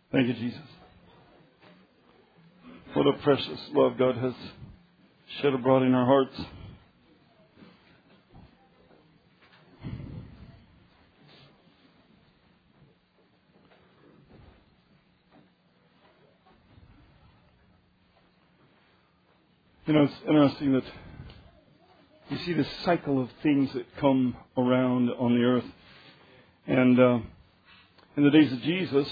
Thank you, Jesus. What a precious love God has shed abroad in our hearts. You know, it's interesting that you see this cycle of things that come around on the earth. And in the days of Jesus,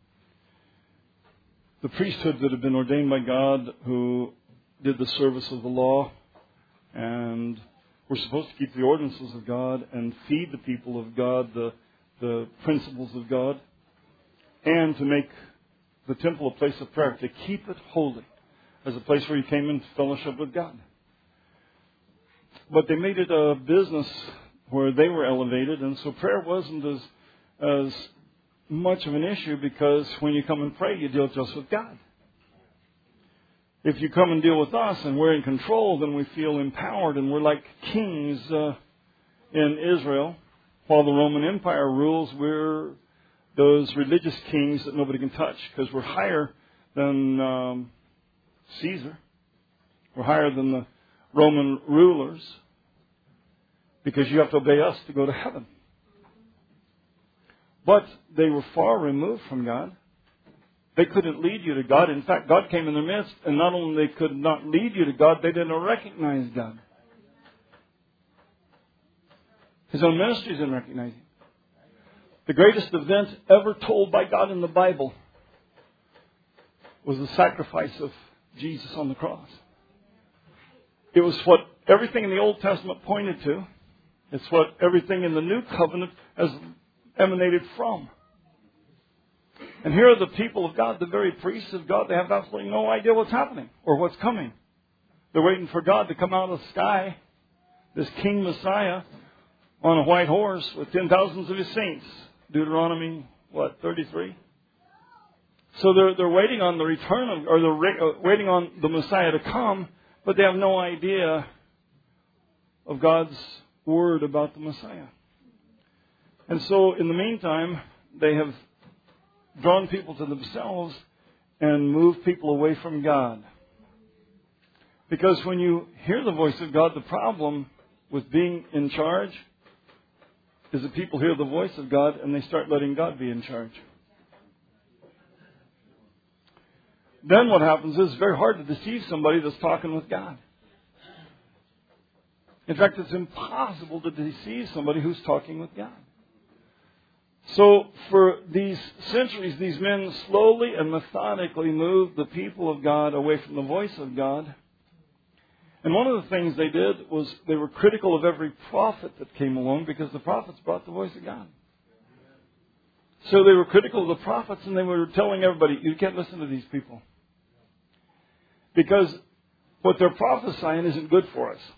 the priesthood that had been ordained by God, who did the service of the law and were supposed to keep the ordinances of God and feed the people of God the principles of God, and to make the temple a place of prayer, to keep it holy as a place where you came into fellowship with God. But they made it a business where they were elevated, and so prayer wasn't as much of an issue, because when you come and pray, you deal just with God. If you come and deal with us and we're in control, then we feel empowered and we're like kings in Israel. While the Roman Empire rules, we're those religious kings that nobody can touch, because we're higher than Caesar. We're higher than the Roman rulers, because you have to obey us to go to heaven. But they were far removed from God. They couldn't lead you to God. In fact, God came in their midst, and not only they could not lead you to God, they didn't recognize God. His own ministry didn't recognize Him. The greatest event ever told by God in the Bible was the sacrifice of Jesus on the cross. It was what everything in the Old Testament pointed to. It's what everything in the New Covenant has emanated from. And here are the people of God, the very priests of God. They have absolutely no idea what's happening or what's coming. They're waiting for God to come out of the sky, this King Messiah, on a white horse with 10,000s of His saints. Deuteronomy, 33? So they're waiting on the return of, or they're waiting on the Messiah to come, but they have no idea of God's word about the Messiah. And so, in the meantime, they have drawn people to themselves and moved people away from God. Because when you hear the voice of God, the problem with being in charge is that people hear the voice of God and they start letting God be in charge. Then what happens is it's very hard to deceive somebody that's talking with God. In fact, it's impossible to deceive somebody who's talking with God. So for these centuries, these men slowly and methodically moved the people of God away from the voice of God. And one of the things they did was they were critical of every prophet that came along, because the prophets brought the voice of God. So they were critical of the prophets, and they were telling everybody, you can't listen to these people, because what they're prophesying isn't good for us.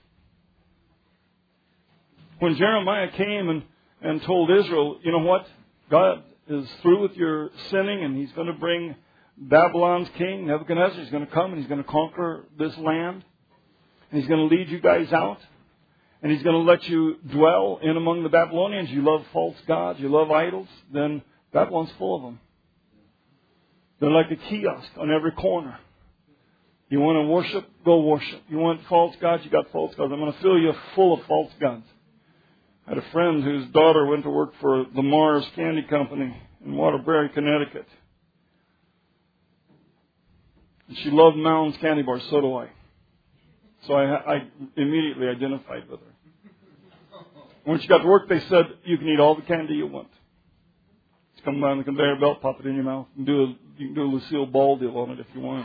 When Jeremiah came and told Israel, you know what? God is through with your sinning, and He's going to bring Babylon's king, Nebuchadnezzar. He's going to come and He's going to conquer this land. And He's going to lead you guys out. And He's going to let you dwell in among the Babylonians. You love false gods, you love idols, then Babylon's full of them. They're like a kiosk on every corner. You want to worship? Go worship. You want false gods? You got false gods. I'm going to fill you full of false gods. I had a friend whose daughter went to work for the Mars Candy Company in Waterbury, Connecticut. And she loved Mounds candy bars. So do I. So I immediately identified with her. When she got to work, they said, you can eat all the candy you want. Just come down the conveyor belt, pop it in your mouth, and you can do a Lucille Ball deal on it if you want.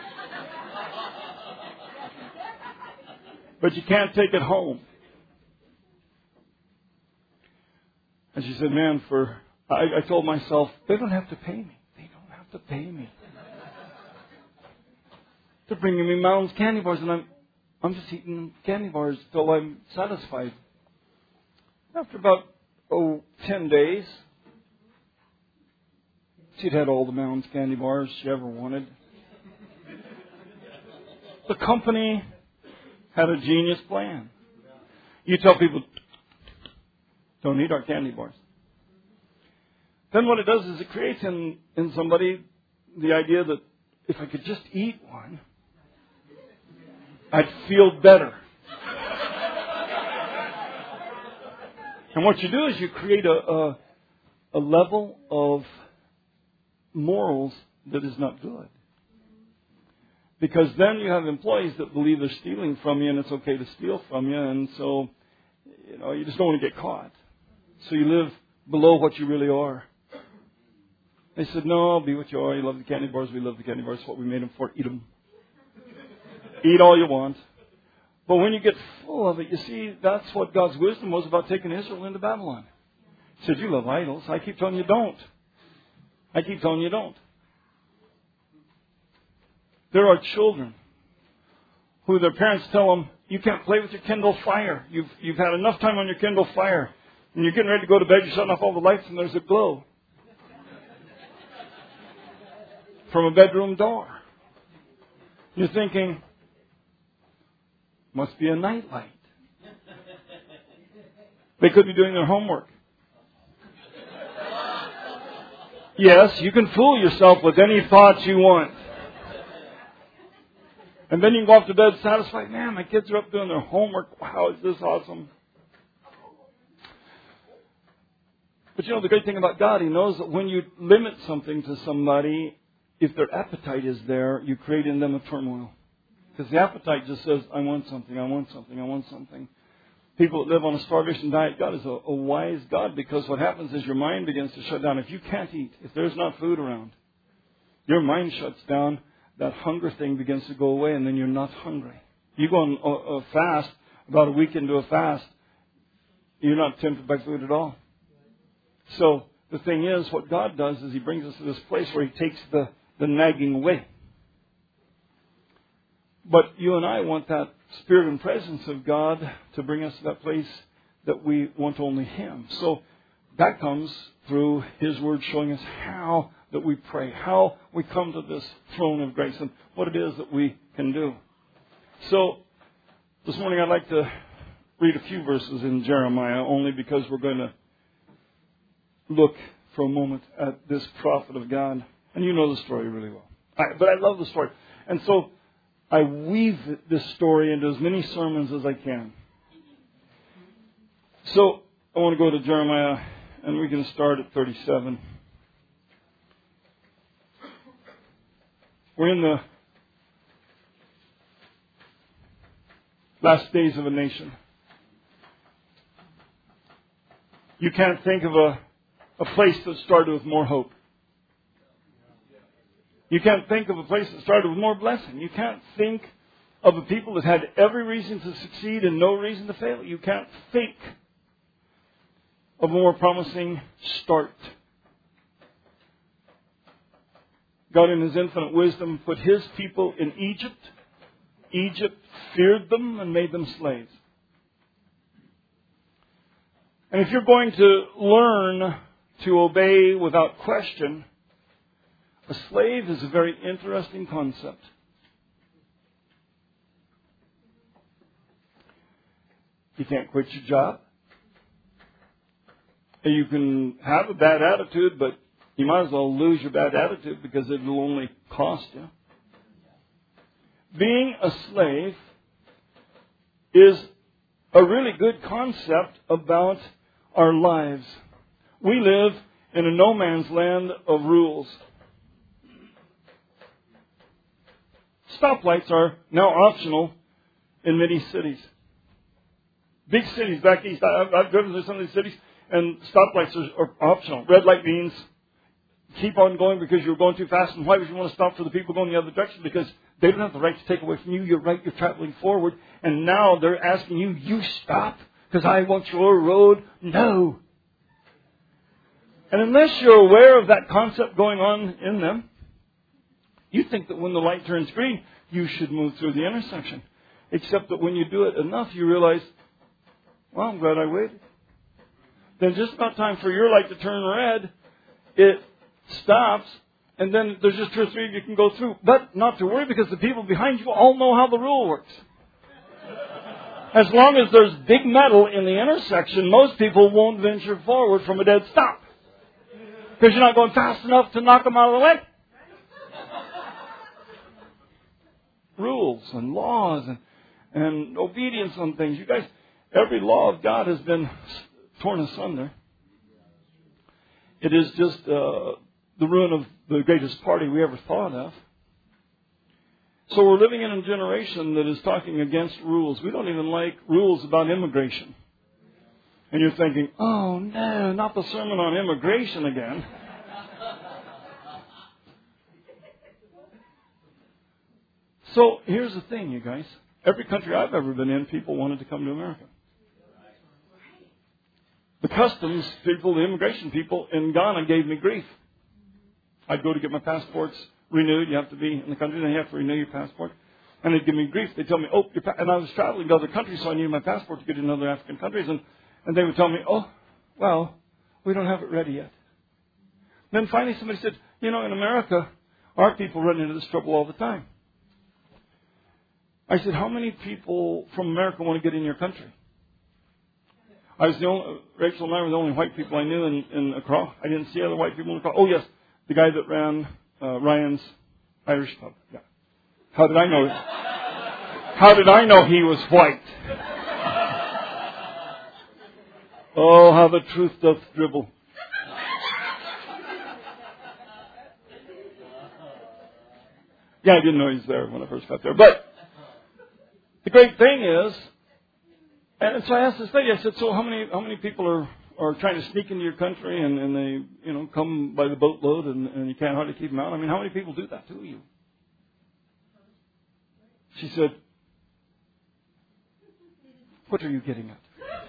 But you can't take it home. And she said, man, I told myself, they don't have to pay me. They don't have to pay me. They're bringing me Mounds candy bars, and I'm just eating candy bars till I'm satisfied. After about 10 days, she'd had all the Mounds candy bars she ever wanted. The company had a genius plan. You tell people, don't eat our candy bars. Then what it does is it creates in somebody the idea that if I could just eat one, I'd feel better. And what you do is you create a level of morals that is not good. Because then you have employees that believe they're stealing from you and it's okay to steal from you. And so, you just don't want to get caught. So you live below what you really are. They said, no, be what you are. You love the candy bars. We love the candy bars. It's what we made them for. Eat them. Eat all you want. But when you get full of it, you see, that's what God's wisdom was about taking Israel into Babylon. He said, you love idols. I keep telling you don't. I keep telling you don't. There are children who their parents tell them, you can't play with your Kindle Fire. You've had enough time on your Kindle Fire. And you're getting ready to go to bed, you're shutting off all the lights and there's a glow from a bedroom door. You're thinking, must be a night light. They could be doing their homework. Yes, you can fool yourself with any thoughts you want. And then you can go off to bed satisfied. Man, my kids are up doing their homework. Wow, is this awesome? But the great thing about God, He knows that when you limit something to somebody, if their appetite is there, you create in them a turmoil. Because the appetite just says, I want something, I want something, I want something. People that live on a starvation diet, God is a wise God, because what happens is your mind begins to shut down. If you can't eat, if there's not food around, your mind shuts down. That hunger thing begins to go away, and then you're not hungry. You go on a fast, about a week into a fast, you're not tempted by food at all. So the thing is, what God does is He brings us to this place where He takes the nagging away. But you and I want that Spirit and presence of God to bring us to that place that we want only Him. So that comes through His Word showing us how that we pray, how we come to this throne of grace, and what it is that we can do. So this morning I'd like to read a few verses in Jeremiah, only because we're going to look for a moment at this prophet of God. And you know the story really well. But I love the story. And so I weave this story into as many sermons as I can. So I want to go to Jeremiah, and we can start at 37. We're in the last days of a nation. You can't think of a place that started with more hope. You can't think of a place that started with more blessing. You can't think of a people that had every reason to succeed and no reason to fail. You can't think of a more promising start. God in His infinite wisdom put His people in Egypt. Egypt feared them and made them slaves. And if you're going to learn to obey without question, a slave is a very interesting concept. You can't quit your job. You can have a bad attitude, but you might as well lose your bad attitude because it will only cost you. Being a slave is a really good concept about our lives. We live in a no man's land of rules. Stoplights are now optional in many cities. Big cities back east. I've driven through some of these cities, and stoplights are optional. Red light means keep on going because you're going too fast. And why would you want to stop for the people going the other direction? Because they don't have the right to take away from you. You're right. You're traveling forward. And now they're asking you, you stop because I want your road. No. And unless you're aware of that concept going on in them, you think that when the light turns green, you should move through the intersection. Except that when you do it enough, you realize, well, I'm glad I waited. Then just about time for your light to turn red, it stops, and then there's just 2 or 3 of you can go through. But not to worry, because the people behind you all know how the rule works. As long as there's big metal in the intersection, most people won't venture forward from a dead stop. Because you're not going fast enough to knock them out of the way. rules and laws and obedience on things. You guys, every law of God has been torn asunder. It is just the ruin of the greatest party we ever thought of. So we're living in a generation that is talking against rules. We don't even like rules about immigration. And you're thinking, oh no, not the sermon on immigration again. So here's the thing, you guys. Every country I've ever been in, people wanted to come to America. The customs people, the immigration people in Ghana gave me grief. I'd go to get my passports renewed. You have to be in the country, then you have to renew your passport. And they'd give me grief. They'd tell me, and I was traveling to other countries, so I needed my passport to get into other African countries. And they would tell me, oh, well, we don't have it ready yet. Then finally somebody said, in America, our people run into this trouble all the time. I said, how many people from America want to get in your country? Rachel and I were the only white people I knew in Accra. I didn't see other white people in Accra. Oh, yes, the guy that ran Ryan's Irish pub. Yeah. How did I know he was white? Oh, how the truth doth dribble. Yeah, I didn't know he was there when I first got there. But the great thing is, and so I asked this lady, I said, so how many people are trying to sneak into your country and they, come by the boatload and you can't hardly keep them out? I mean, how many people do that to you? She said, what are you getting at?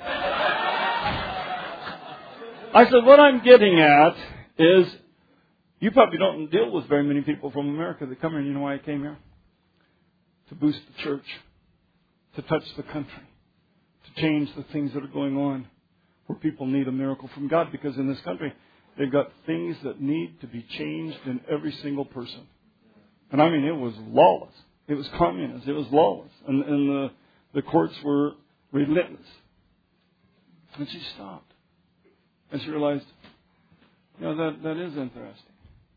I said, what I'm getting at is you probably don't deal with very many people from America that come here. And you know why I came here? To boost the church, to touch the country, to change the things that are going on where people need a miracle from God. Because in this country, they've got things that need to be changed in every single person. And I mean, it was lawless. It was communist. It was lawless. And the courts were relentless. And she stopped. And she realized, that is interesting.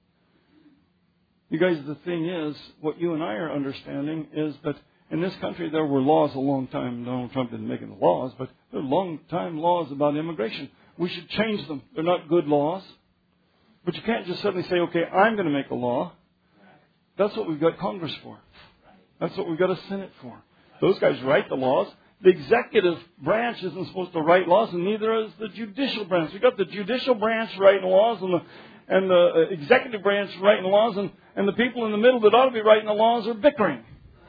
You guys, the thing is, what you and I are understanding is that in this country there were laws a long time. Donald Trump didn't make the laws, but there were long time laws about immigration. We should change them. They're not good laws. But you can't just suddenly say, okay, I'm going to make a law. That's what we've got Congress for. That's what we've got a Senate for. Those guys write the laws. The executive branch isn't supposed to write laws, and neither is the judicial branch. We've got the judicial branch writing laws, and the executive branch writing laws, and the people in the middle that ought to be writing the laws are bickering.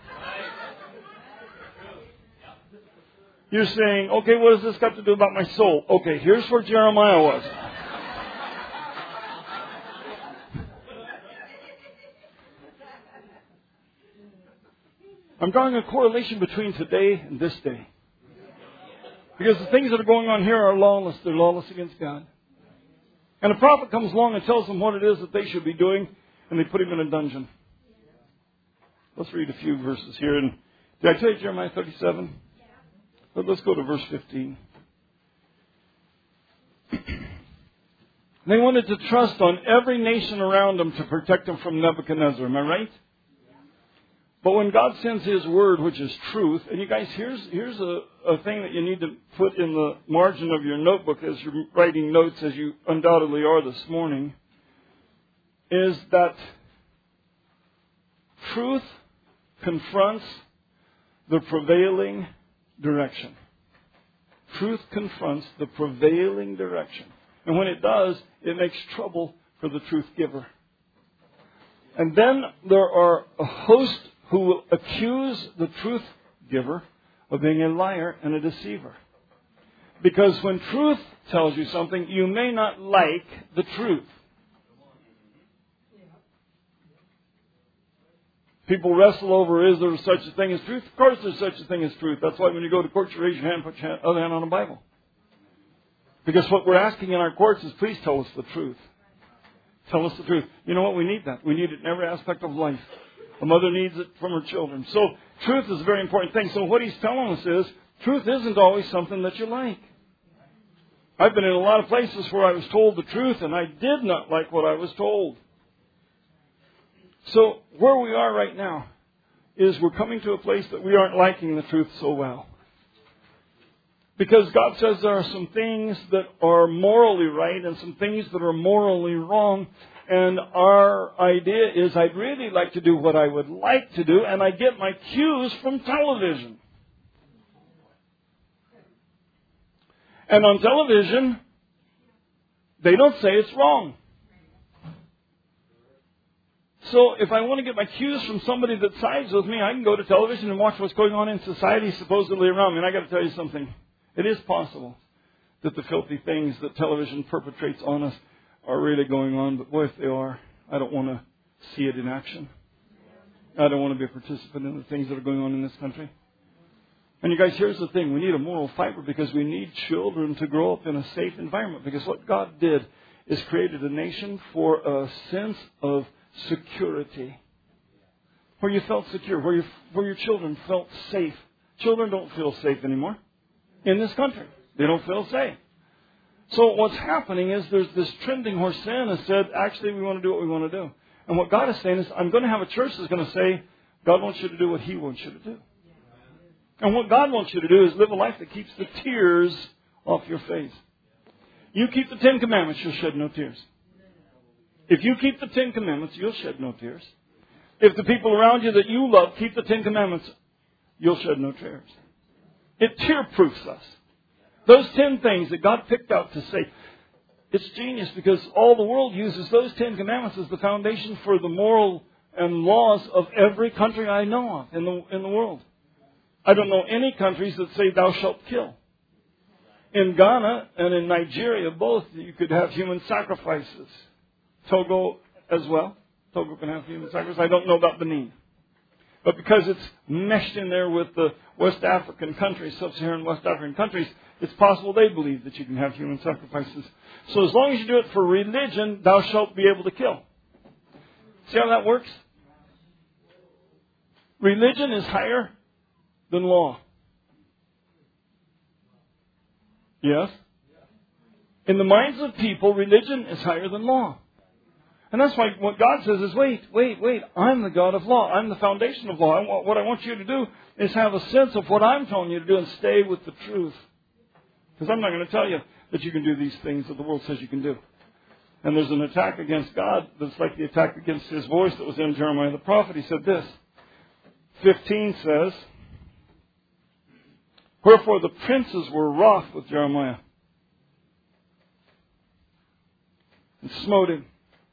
You're saying, okay, what has this got to do about my soul? Okay, here's where Jeremiah was. I'm drawing a correlation between today and this day. Because the things that are going on here are lawless. They're lawless against God. And a prophet comes along and tells them what it is that they should be doing, and they put him in a dungeon. Let's read a few verses here. And did I tell you Jeremiah 37? But let's go to verse 15. They wanted to trust on every nation around them to protect them from Nebuchadnezzar. Am I right? But when God sends His word, which is truth, and you guys, here's a thing that you need to put in the margin of your notebook as you're writing notes, as you undoubtedly are this morning, is that truth confronts the prevailing direction. Truth confronts the prevailing direction. And when it does, it makes trouble for the truth giver. And then there are a host who will accuse the truth giver of being a liar and a deceiver. Because when truth tells you something, you may not like the truth. People wrestle over, is there such a thing as truth? Of course there's such a thing as truth. That's why when you go to court, you raise your hand, put your other hand on a Bible. Because what we're asking in our courts is, please tell us the truth. Tell us the truth. You know what? We need that. We need it in every aspect of life. A mother needs it from her children. So truth is a very important thing. So what he's telling us is, truth isn't always something that you like. I've been in a lot of places where I was told the truth and I did not like what I was told. So where we are right now is we're coming to a place that we aren't liking the truth so well. Because God says there are some things that are morally right and some things that are morally wrong. And our idea is I'd really like to do what I would like to do, and I get my cues from television. And on television, they don't say it's wrong. So if I want to get my cues from somebody that sides with me, I can go to television and watch what's going on in society supposedly around me. And I got to tell you something. It is possible that the filthy things that television perpetrates on us are really going on. But boy, if they are, I don't want to see it in action. I don't want to be a participant in the things that are going on in this country. And you guys, here's the thing. We need a moral fiber because we need children to grow up in a safe environment. Because what God did is created a nation for a sense of security. Where you felt secure. Where your children felt safe. Children don't feel safe anymore in this country. They don't feel safe. So what's happening is there's this trending where sin has said, actually, we want to do what we want to do. And what God is saying is, I'm going to have a church that's going to say, God wants you to do what He wants you to do. And what God wants you to do is live a life that keeps the tears off your face. You keep the 10 Commandments, you'll shed no tears. If you keep the 10 Commandments, you'll shed no tears. If the people around you that you love keep the 10 Commandments, you'll shed no tears. It tear-proofs us. Those 10 things that God picked out to say, it's genius because all the world uses those 10 Commandments as the foundation for the moral and laws of every country I know of in the world. I don't know any countries that say thou shalt kill. In Ghana and in Nigeria, both, you could have human sacrifices. Togo as well. Togo can have human sacrifices. I don't know about Benin. But because it's meshed in there with the West African countries, Sub-Saharan West African countries, it's possible they believe that you can have human sacrifices. So as long as you do it for religion, thou shalt be able to kill. See how that works? Religion is higher than law. Yes? In the minds of people, religion is higher than law. And that's why what God says is, wait. I'm the God of law. I'm the foundation of law. What I want you to do is have a sense of what I'm telling you to do and stay with the truth. Because I'm not going to tell you that you can do these things that the world says you can do. And there's an attack against God that's like the attack against His voice that was in Jeremiah the prophet. He said this. 15 says, wherefore the princes were wroth with Jeremiah and smote him.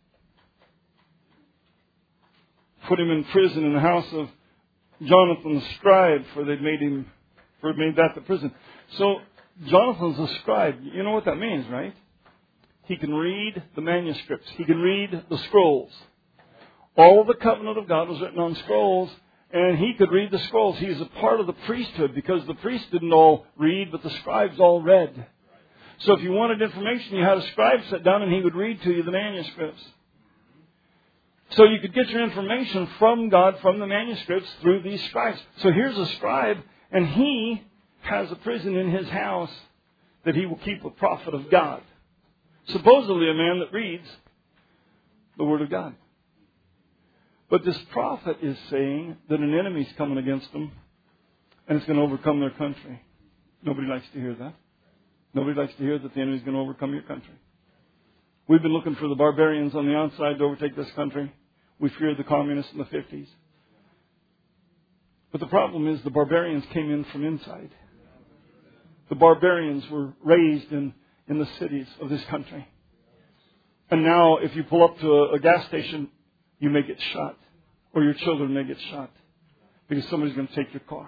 Put him in prison in the house of Jonathan the scribe, for they'd made that the prison. So Jonathan's a scribe. You know what that means, right? He can read the manuscripts. He can read the scrolls. All of the covenant of God was written on scrolls, and he could read the scrolls. He is a part of the priesthood because the priests didn't all read, but the scribes all read. So if you wanted information, you had a scribe sit down and he would read to you the manuscripts. So you could get your information from God, from the manuscripts, through these scribes. So here's a scribe, and he has a prison in his house that he will keep a prophet of God. Supposedly a man that reads the Word of God. But this prophet is saying that an enemy's coming against them, and it's going to overcome their country. Nobody likes to hear that. Nobody likes to hear that the enemy's going to overcome your country. We've been looking for the barbarians on the outside to overtake this country. We feared the communists in the 50s. But the problem is the barbarians came in from inside. The barbarians were raised in the cities of this country. And now if you pull up to a gas station, you may get shot. Or your children may get shot. Because somebody's going to take your car.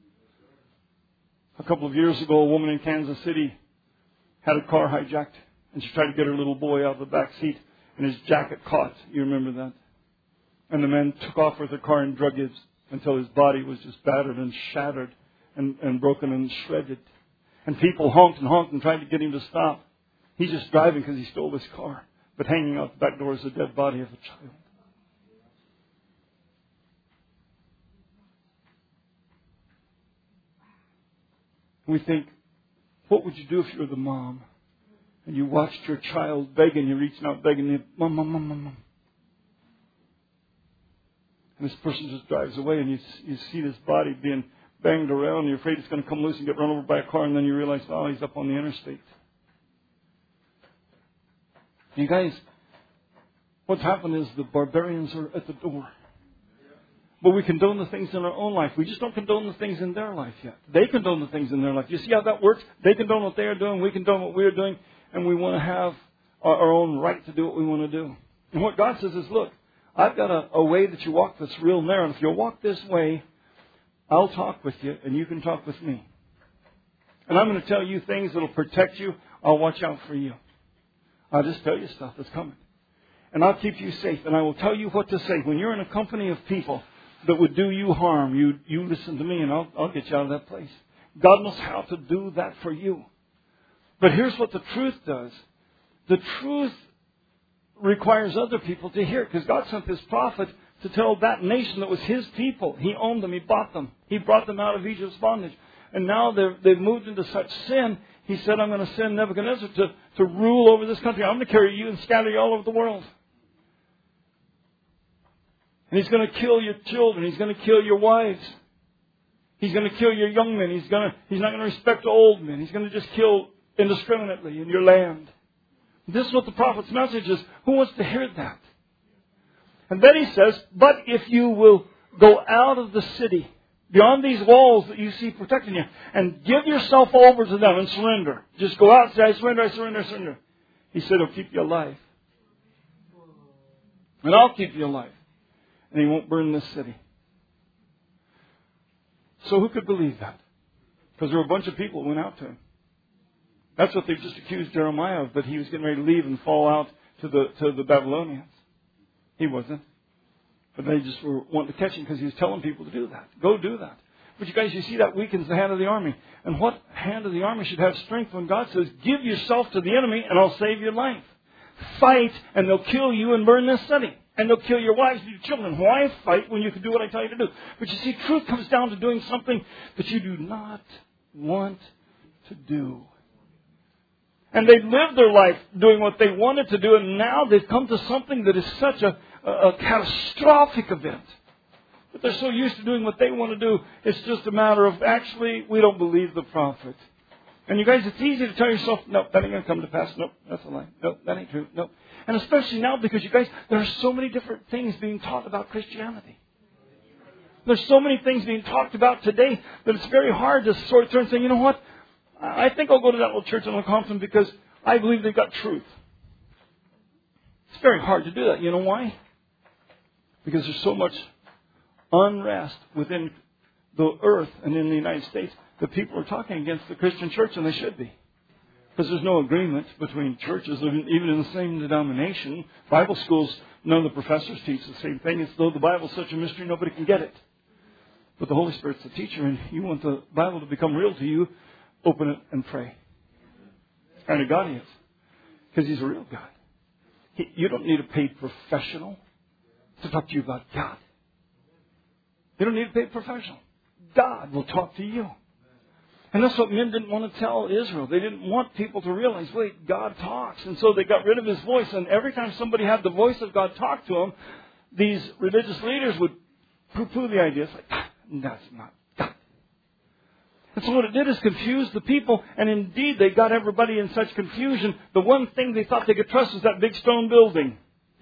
A couple of years ago, a woman in Kansas City had a car hijacked. And she tried to get her little boy out of the back seat, and his jacket caught. You remember that? And the man took off with the car and drug him until his body was just battered and shattered and broken and shredded. And people honked and tried to get him to stop. He's just driving because he stole this car. But hanging out the back door is the dead body of a child. We think, what would you do if you were the mom? And you watched your child begging, you're reaching out begging, you, Mom. And this person just drives away, and you see this body being banged around, and you're afraid it's going to come loose and get run over by a car, and then you realize, oh, he's up on the interstate. You guys, what's happened is the barbarians are at the door. But we condone the things in our own life. We just don't condone the things in their life yet. They condone the things in their life. You see how that works? They condone what they are doing. We condone what we are doing. And we want to have our own right to do what we want to do. And what God says is, look, I've got a way that you walk that's real narrow. And if you'll walk this way, I'll talk with you and you can talk with me. And I'm going to tell you things that will protect you. I'll watch out for you. I'll just tell you stuff that's coming. And I'll keep you safe. And I will tell you what to say. When you're in a company of people that would do you harm, you listen to me and I'll get you out of that place. God knows how to do that for you. But here's what the truth does. The truth requires other people to hear it, because God sent this prophet to tell that nation that was His people. He owned them. He bought them. He brought them out of Egypt's bondage. And now they've moved into such sin. He said, I'm going to send Nebuchadnezzar to rule over this country. I'm going to carry you and scatter you all over the world. And he's going to kill your children. He's going to kill your wives. He's going to kill your young men. He's not going to respect old men. He's going to just kill indiscriminately in your land. This is what the prophet's message is. Who wants to hear that? And then he says, but if you will go out of the city, beyond these walls that you see protecting you, and give yourself over to them and surrender. Just go out and say, I surrender, I surrender, I surrender. He said, He'll keep you alive. And I'll keep you alive. And He won't burn this city. So who could believe that? Because there were a bunch of people who went out to him. That's what they just accused Jeremiah of, that he was getting ready to leave and fall out to the Babylonians. He wasn't. But they just were wanting to catch him because he was telling people to do that. Go do that. But you guys, you see that weakens the hand of the army. And what hand of the army should have strength when God says, give yourself to the enemy and I'll save your life. Fight and they'll kill you and burn this city. And they'll kill your wives and your children. Why fight when you can do what I tell you to do? But you see, truth comes down to doing something that you do not want to do. And they lived their life doing what they wanted to do, and now they've come to something that is such a catastrophic event. But they're so used to doing what they want to do, it's just a matter of, actually, we don't believe the prophet. And you guys, it's easy to tell yourself, no, that ain't going to come to pass. No, that's a lie. No, that ain't true. No. And especially now, because you guys, there are so many different things being taught about Christianity. There's so many things being talked about today that it's very hard to sort through and say, you know what? I think I'll go to that little church in Lecompton because I believe they've got truth. It's very hard to do that. You know why? Because there's so much unrest within the earth and in the United States that people are talking against the Christian church, and they should be. Because there's no agreement between churches, even in the same denomination. Bible schools, none of the professors teach the same thing. It's though the Bible is such a mystery, nobody can get it. But the Holy Spirit's the teacher, and you want the Bible to become real to you, open it and pray. It's kind of God He is. Because He's a real God. You don't need a paid professional to talk to you about God. You don't need a paid professional. God will talk to you. And that's what men didn't want to tell Israel. They didn't want people to realize, wait, God talks. And so they got rid of His voice. And every time somebody had the voice of God talk to them, these religious leaders would poo-poo the idea. It's like, that's not God. And so what it did is confuse the people. And indeed, they got everybody in such confusion. The one thing they thought they could trust was that big stone building.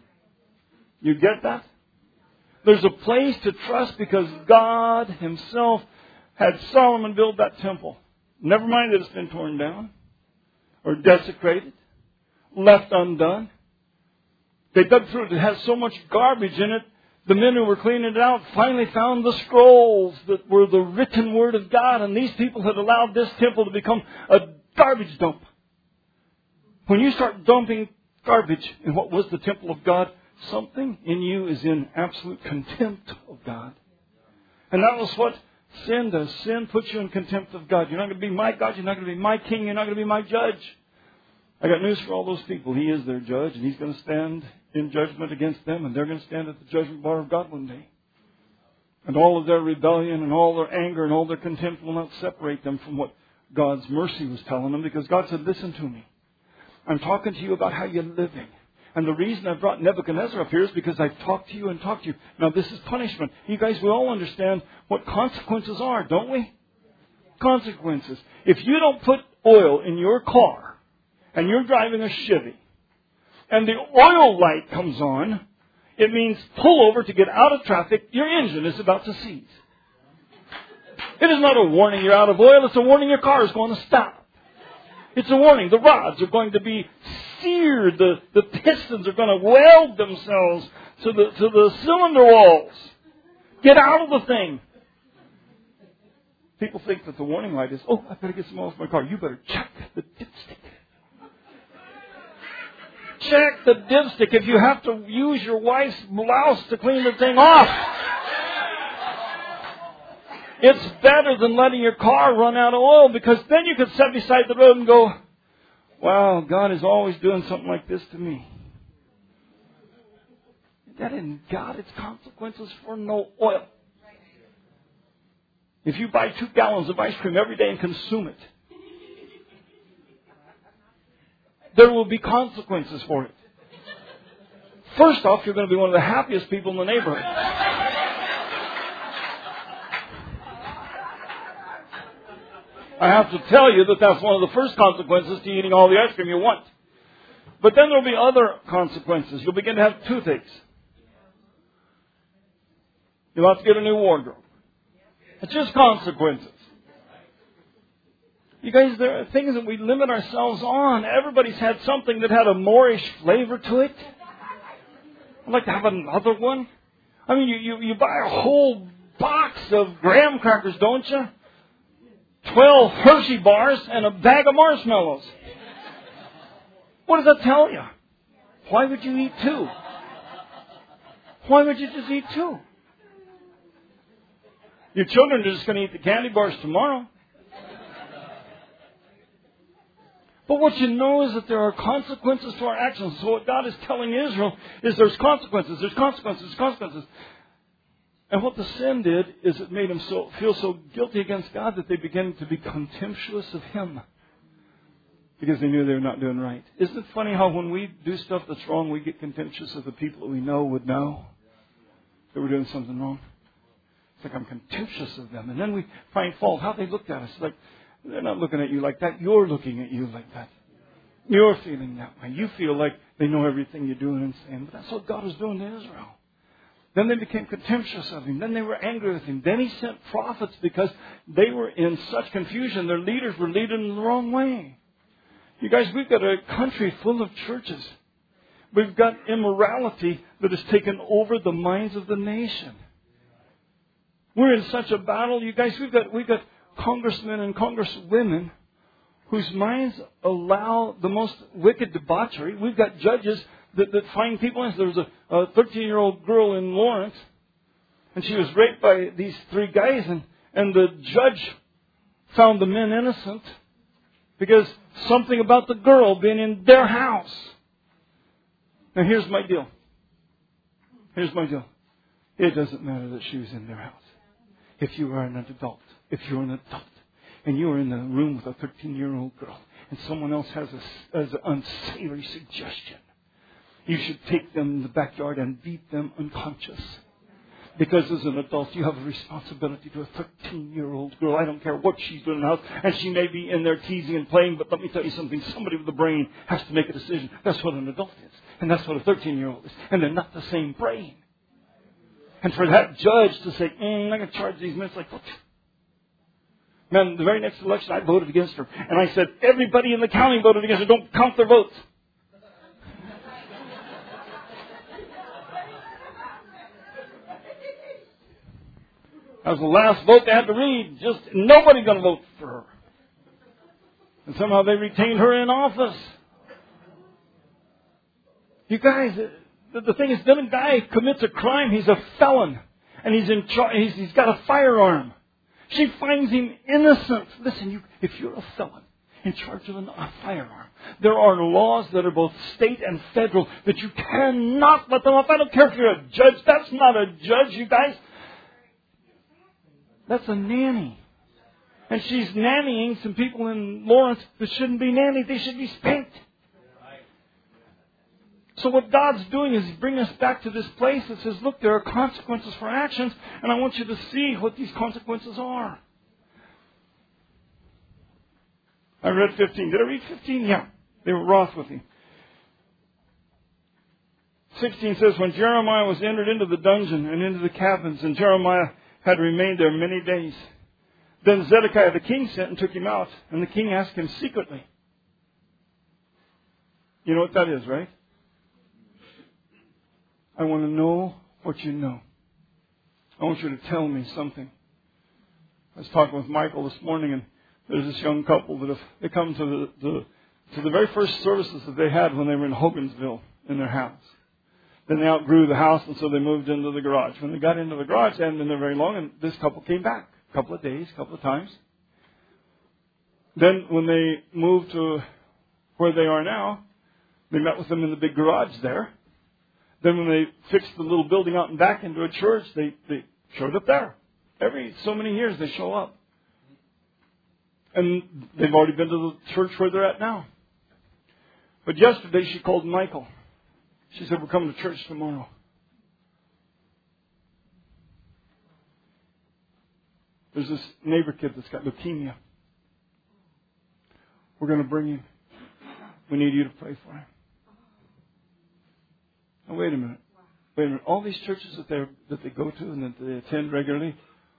You get that? There's a place to trust because God Himself had Solomon build that temple. Never mind that it's been torn down or desecrated, left undone. They dug through it. It has so much garbage in it. The men who were cleaning it out finally found the scrolls that were the written Word of God. And these people had allowed this temple to become a garbage dump. When you start dumping garbage in what was the temple of God, something in you is in absolute contempt of God. And that was what sin does. Sin puts you in contempt of God. You're not going to be my God. You're not going to be my king. You're not going to be my judge. I got news for all those people. He is their judge, and He's going to stand in judgment against them, and they're going to stand at the judgment bar of God one day. And all of their rebellion and all their anger and all their contempt will not separate them from what God's mercy was telling them, because God said, listen to me. I'm talking to you about how you're living. And the reason I brought Nebuchadnezzar up here is because I've talked to you and talked to you. Now this is punishment. You guys, we all understand what consequences are, don't we? Consequences. If you don't put oil in your car and you're driving a Chevy and the oil light comes on, it means pull over to get out of traffic. Your engine is about to seize. It is not a warning you're out of oil. It's a warning your car is going to stop. It's a warning. The rods are going to be seared. The pistons are going to weld themselves to the cylinder walls. Get out of the thing. People think that the warning light is, oh, I better get some oil for my car. You better check the dipstick. Check the dipstick if you have to use your wife's blouse to clean the thing off. It's better than letting your car run out of oil, because then you could sit beside the road and go, wow, God is always doing something like this to me. That isn't God. It's consequences for no oil. If you buy 2 gallons of ice cream every day and consume it, there will be consequences for it. First off, you're going to be one of the happiest people in the neighborhood. I have to tell you that that's one of the first consequences to eating all the ice cream you want. But then there will be other consequences. You'll begin to have toothaches. You'll have to get a new wardrobe. It's just consequences. You guys, there are things that we limit ourselves on. Everybody's had something that had a Moorish flavor to it. I'd like to have another one. I mean, you buy a whole box of graham crackers, don't you? 12 Hershey bars and a bag of marshmallows. What does that tell you? Why would you eat 2? Why would you just eat 2? Your children are just going to eat the candy bars tomorrow. But what you know is that there are consequences to our actions. So what God is telling Israel is there's consequences, there's consequences, there's consequences. And what the sin did is it made them feel so guilty against God that they began to be contemptuous of Him, because they knew they were not doing right. Isn't it funny how when we do stuff that's wrong, we get contemptuous of the people that we know would know that we're doing something wrong? It's like I'm contemptuous of them. And then we find fault. How they looked at us. Like, they're not looking at you like that. You're looking at you like that. You're feeling that way. You feel like they know everything you're doing and saying. But that's what God was doing to Israel. Then they became contemptuous of Him. Then they were angry with Him. Then He sent prophets because they were in such confusion. Their leaders were leading them the wrong way. You guys, we've got a country full of churches. We've got immorality that has taken over the minds of the nation. We're in such a battle. You guys, we've got congressmen and congresswomen whose minds allow the most wicked debauchery. We've got judges that find people. There was a 13-year-old girl in Lawrence, and she was raped by these 3 guys, and the judge found the men innocent because something about the girl being in their house. Now here's my deal. It doesn't matter that she was in their house. If you are an adult, and you are in the room with a 13-year-old girl, and someone else has an unsavory suggestion, you should take them in the backyard and beat them unconscious. Because as an adult, you have a responsibility to a 13-year-old girl. I don't care what she's doing in the house. And she may be in there teasing and playing, but let me tell you something. Somebody with a brain has to make a decision. That's what an adult is. And that's what a 13-year-old is. And they're not the same brain. And for that judge to say, I'm going to charge these men, it's like, what? Man, the very next election, I voted against her. And I said, everybody in the county voted against her. Don't count their votes. That was the last vote they had to read. Just nobody's going to vote for her. And somehow they retained her in office. You guys, the thing is, then a guy commits a crime. He's a felon. And he's got a firearm. She finds him innocent. Listen, if you're a felon in charge of a firearm, there are laws that are both state and federal that you cannot let them off. I don't care if you're a judge. That's not a judge, you guys. That's a nanny. And she's nannying some people in Lawrence that shouldn't be nannied. They should be spanked. So what God's doing is He's bringing us back to this place that says, look, there are consequences for actions, and I want you to see what these consequences are. I read 15. Did I read 15? Yeah. They were wroth with him. 16 says, when Jeremiah was entered into the dungeon and into the cabins, and Jeremiah had remained there many days, then Zedekiah the king sent and took him out, and the king asked him secretly. You know what that is, right? I want to know what you know. I want you to tell me something. I was talking with Michael this morning, and there's this young couple that they come to the very first services that they had when they were in Hogansville in their house. Then they outgrew the house, and so they moved into the garage. When they got into the garage, they hadn't been there very long, and this couple came back a couple of days, a couple of times. Then when they moved to where they are now, they met with them in the big garage there. Then when they fixed the little building out and back into a church, they showed up there. Every so many years they show up. And they've already been to the church where they're at now. But yesterday she called Michael. She said, we're coming to church tomorrow. There's this neighbor kid that's got leukemia. We're going to bring him. We need you to pray for him. Now, wait a minute. All these churches that they go to and that they attend regularly,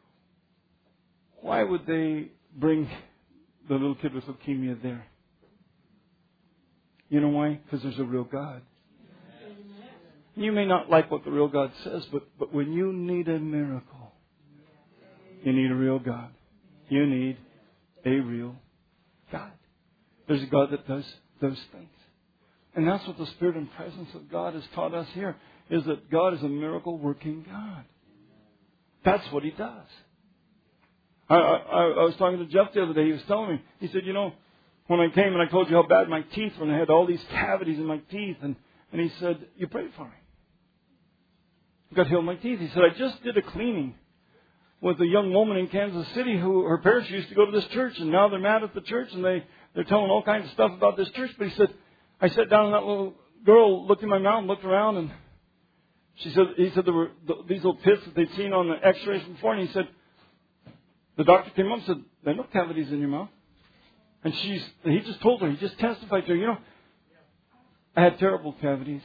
why would they bring the little kid with leukemia there? You know why? Because there's a real God. You may not like what the real God says, but when you need a miracle, you need a real God. You need a real God. There's a God that does those things. And that's what the Spirit and presence of God has taught us here, is that God is a miracle-working God. That's what He does. I was talking to Jeff the other day. He was telling me, he said, you know, when I came and I told you how bad my teeth were, and I had all these cavities in my teeth, and he said, you prayed for me. God healed my teeth. He said, I just did a cleaning with a young woman in Kansas City who her parents used to go to this church, and now they're mad at the church, and they're telling all kinds of stuff about this church. But he said, I sat down and that little girl looked in my mouth and looked around, and he said there were these little pits that they'd seen on the x-rays before, and he said, the doctor came up and said, there are no cavities in your mouth. And he just told her, he just testified to her, you know, I had terrible cavities.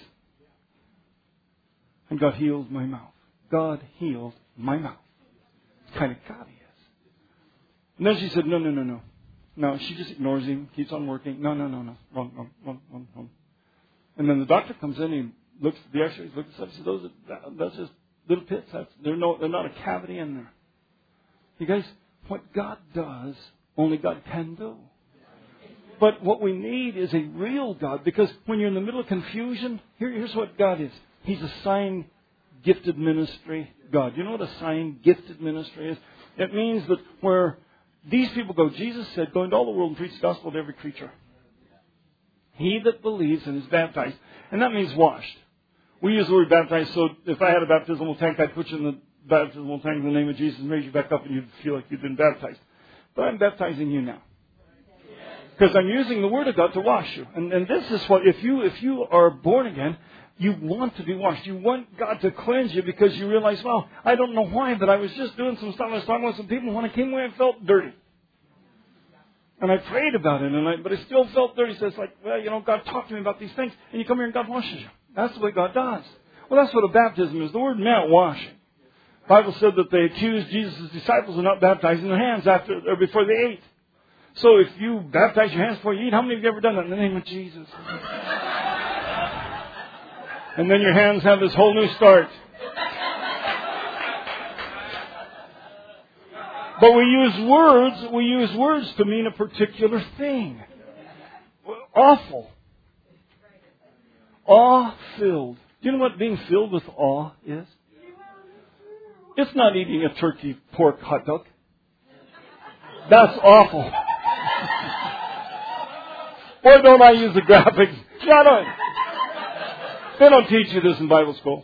And God healed my mouth. God healed my mouth. It's kind of God He is. And then she said, no. No, she just ignores him, keeps on working. No. Wrong. And then the doctor comes in, he looks at the x-rays, looks at stuff, he says, that's just little pits. They're not a cavity in there. You guys, what God does, only God can do. But what we need is a real God, because when you're in the middle of confusion, here's what God is. He's a sign gifted ministry God. You know what a sign gifted ministry is? It means that where these people go, Jesus said, go into all the world and preach the gospel to every creature. He that believes and is baptized. And that means washed. We use the word baptized, so if I had a baptismal tank, I'd put you in the baptismal tank in the name of Jesus and raise you back up and you'd feel like you'd been baptized. But I'm baptizing you now. Because I'm using the Word of God to wash you. And this is what, if you are born again, you want to be washed. You want God to cleanse you because you realize, well, I don't know why, but I was just doing some stuff. I was talking with some people. When I came away, I felt dirty. And I prayed about it, but I still felt dirty. So it's like, well, you know, God talked to me about these things. And you come here and God washes you. That's the way God does. Well, that's what a baptism is. The word meant washing. The Bible said that they accused Jesus' disciples of not baptizing their hands before they ate. So if you baptize your hands before you eat, how many of you have ever done that in the name of Jesus? And then your hands have this whole new start. But we use words to mean a particular thing. Awful. Awe-filled. Do you know what being filled with awe is? It's not eating a turkey pork hot dog. That's awful. Or don't I use the graphics? No. They don't teach you this in Bible school.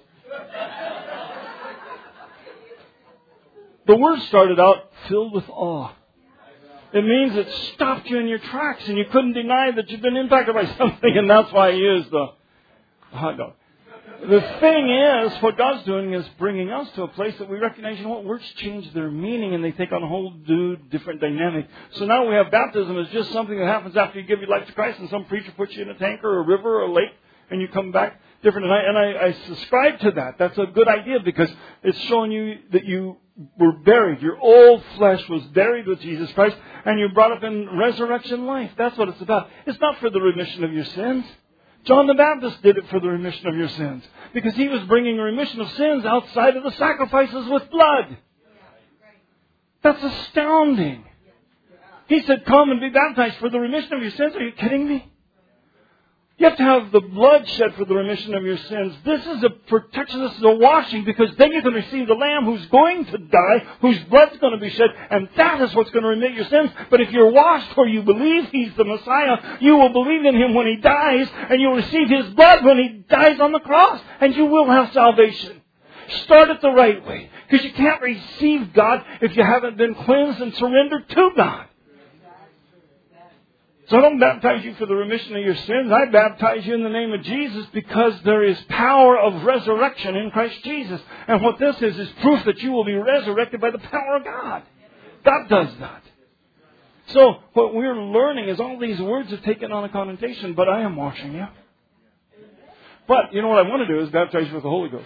The word started out filled with awe. It means it stopped you in your tracks and you couldn't deny that you've been impacted by something, and that's why I used A hot dog. The thing is, what God's doing is bringing us to a place that we recognize, you know what, words change their meaning and they take on a whole new, different dynamic. So now we have baptism as just something that happens after you give your life to Christ and some preacher puts you in a tank or a river or a lake and you come back different. And I subscribe to that. That's a good idea because it's showing you that you were buried. Your old flesh was buried with Jesus Christ and you're brought up in resurrection life. That's what it's about. It's not for the remission of your sins. John the Baptist did it for the remission of your sins because he was bringing a remission of sins outside of the sacrifices with blood. That's astounding. He said, come and be baptized for the remission of your sins. Are you kidding me? You have to have the blood shed for the remission of your sins. This is a protection. This is a washing because then you can receive the Lamb who's going to die, whose blood's going to be shed, and that is what's going to remit your sins. But if you're washed or you believe He's the Messiah, you will believe in Him when He dies, and you'll receive His blood when He dies on the cross, and you will have salvation. Start it the right way because you can't receive God if you haven't been cleansed and surrendered to God. So I don't baptize you for the remission of your sins. I baptize you in the name of Jesus because there is power of resurrection in Christ Jesus. And what this is proof that you will be resurrected by the power of God. God does that. So what we're learning is all these words have taken on a connotation, but I am washing you. But you know what I want to do is baptize you with the Holy Ghost.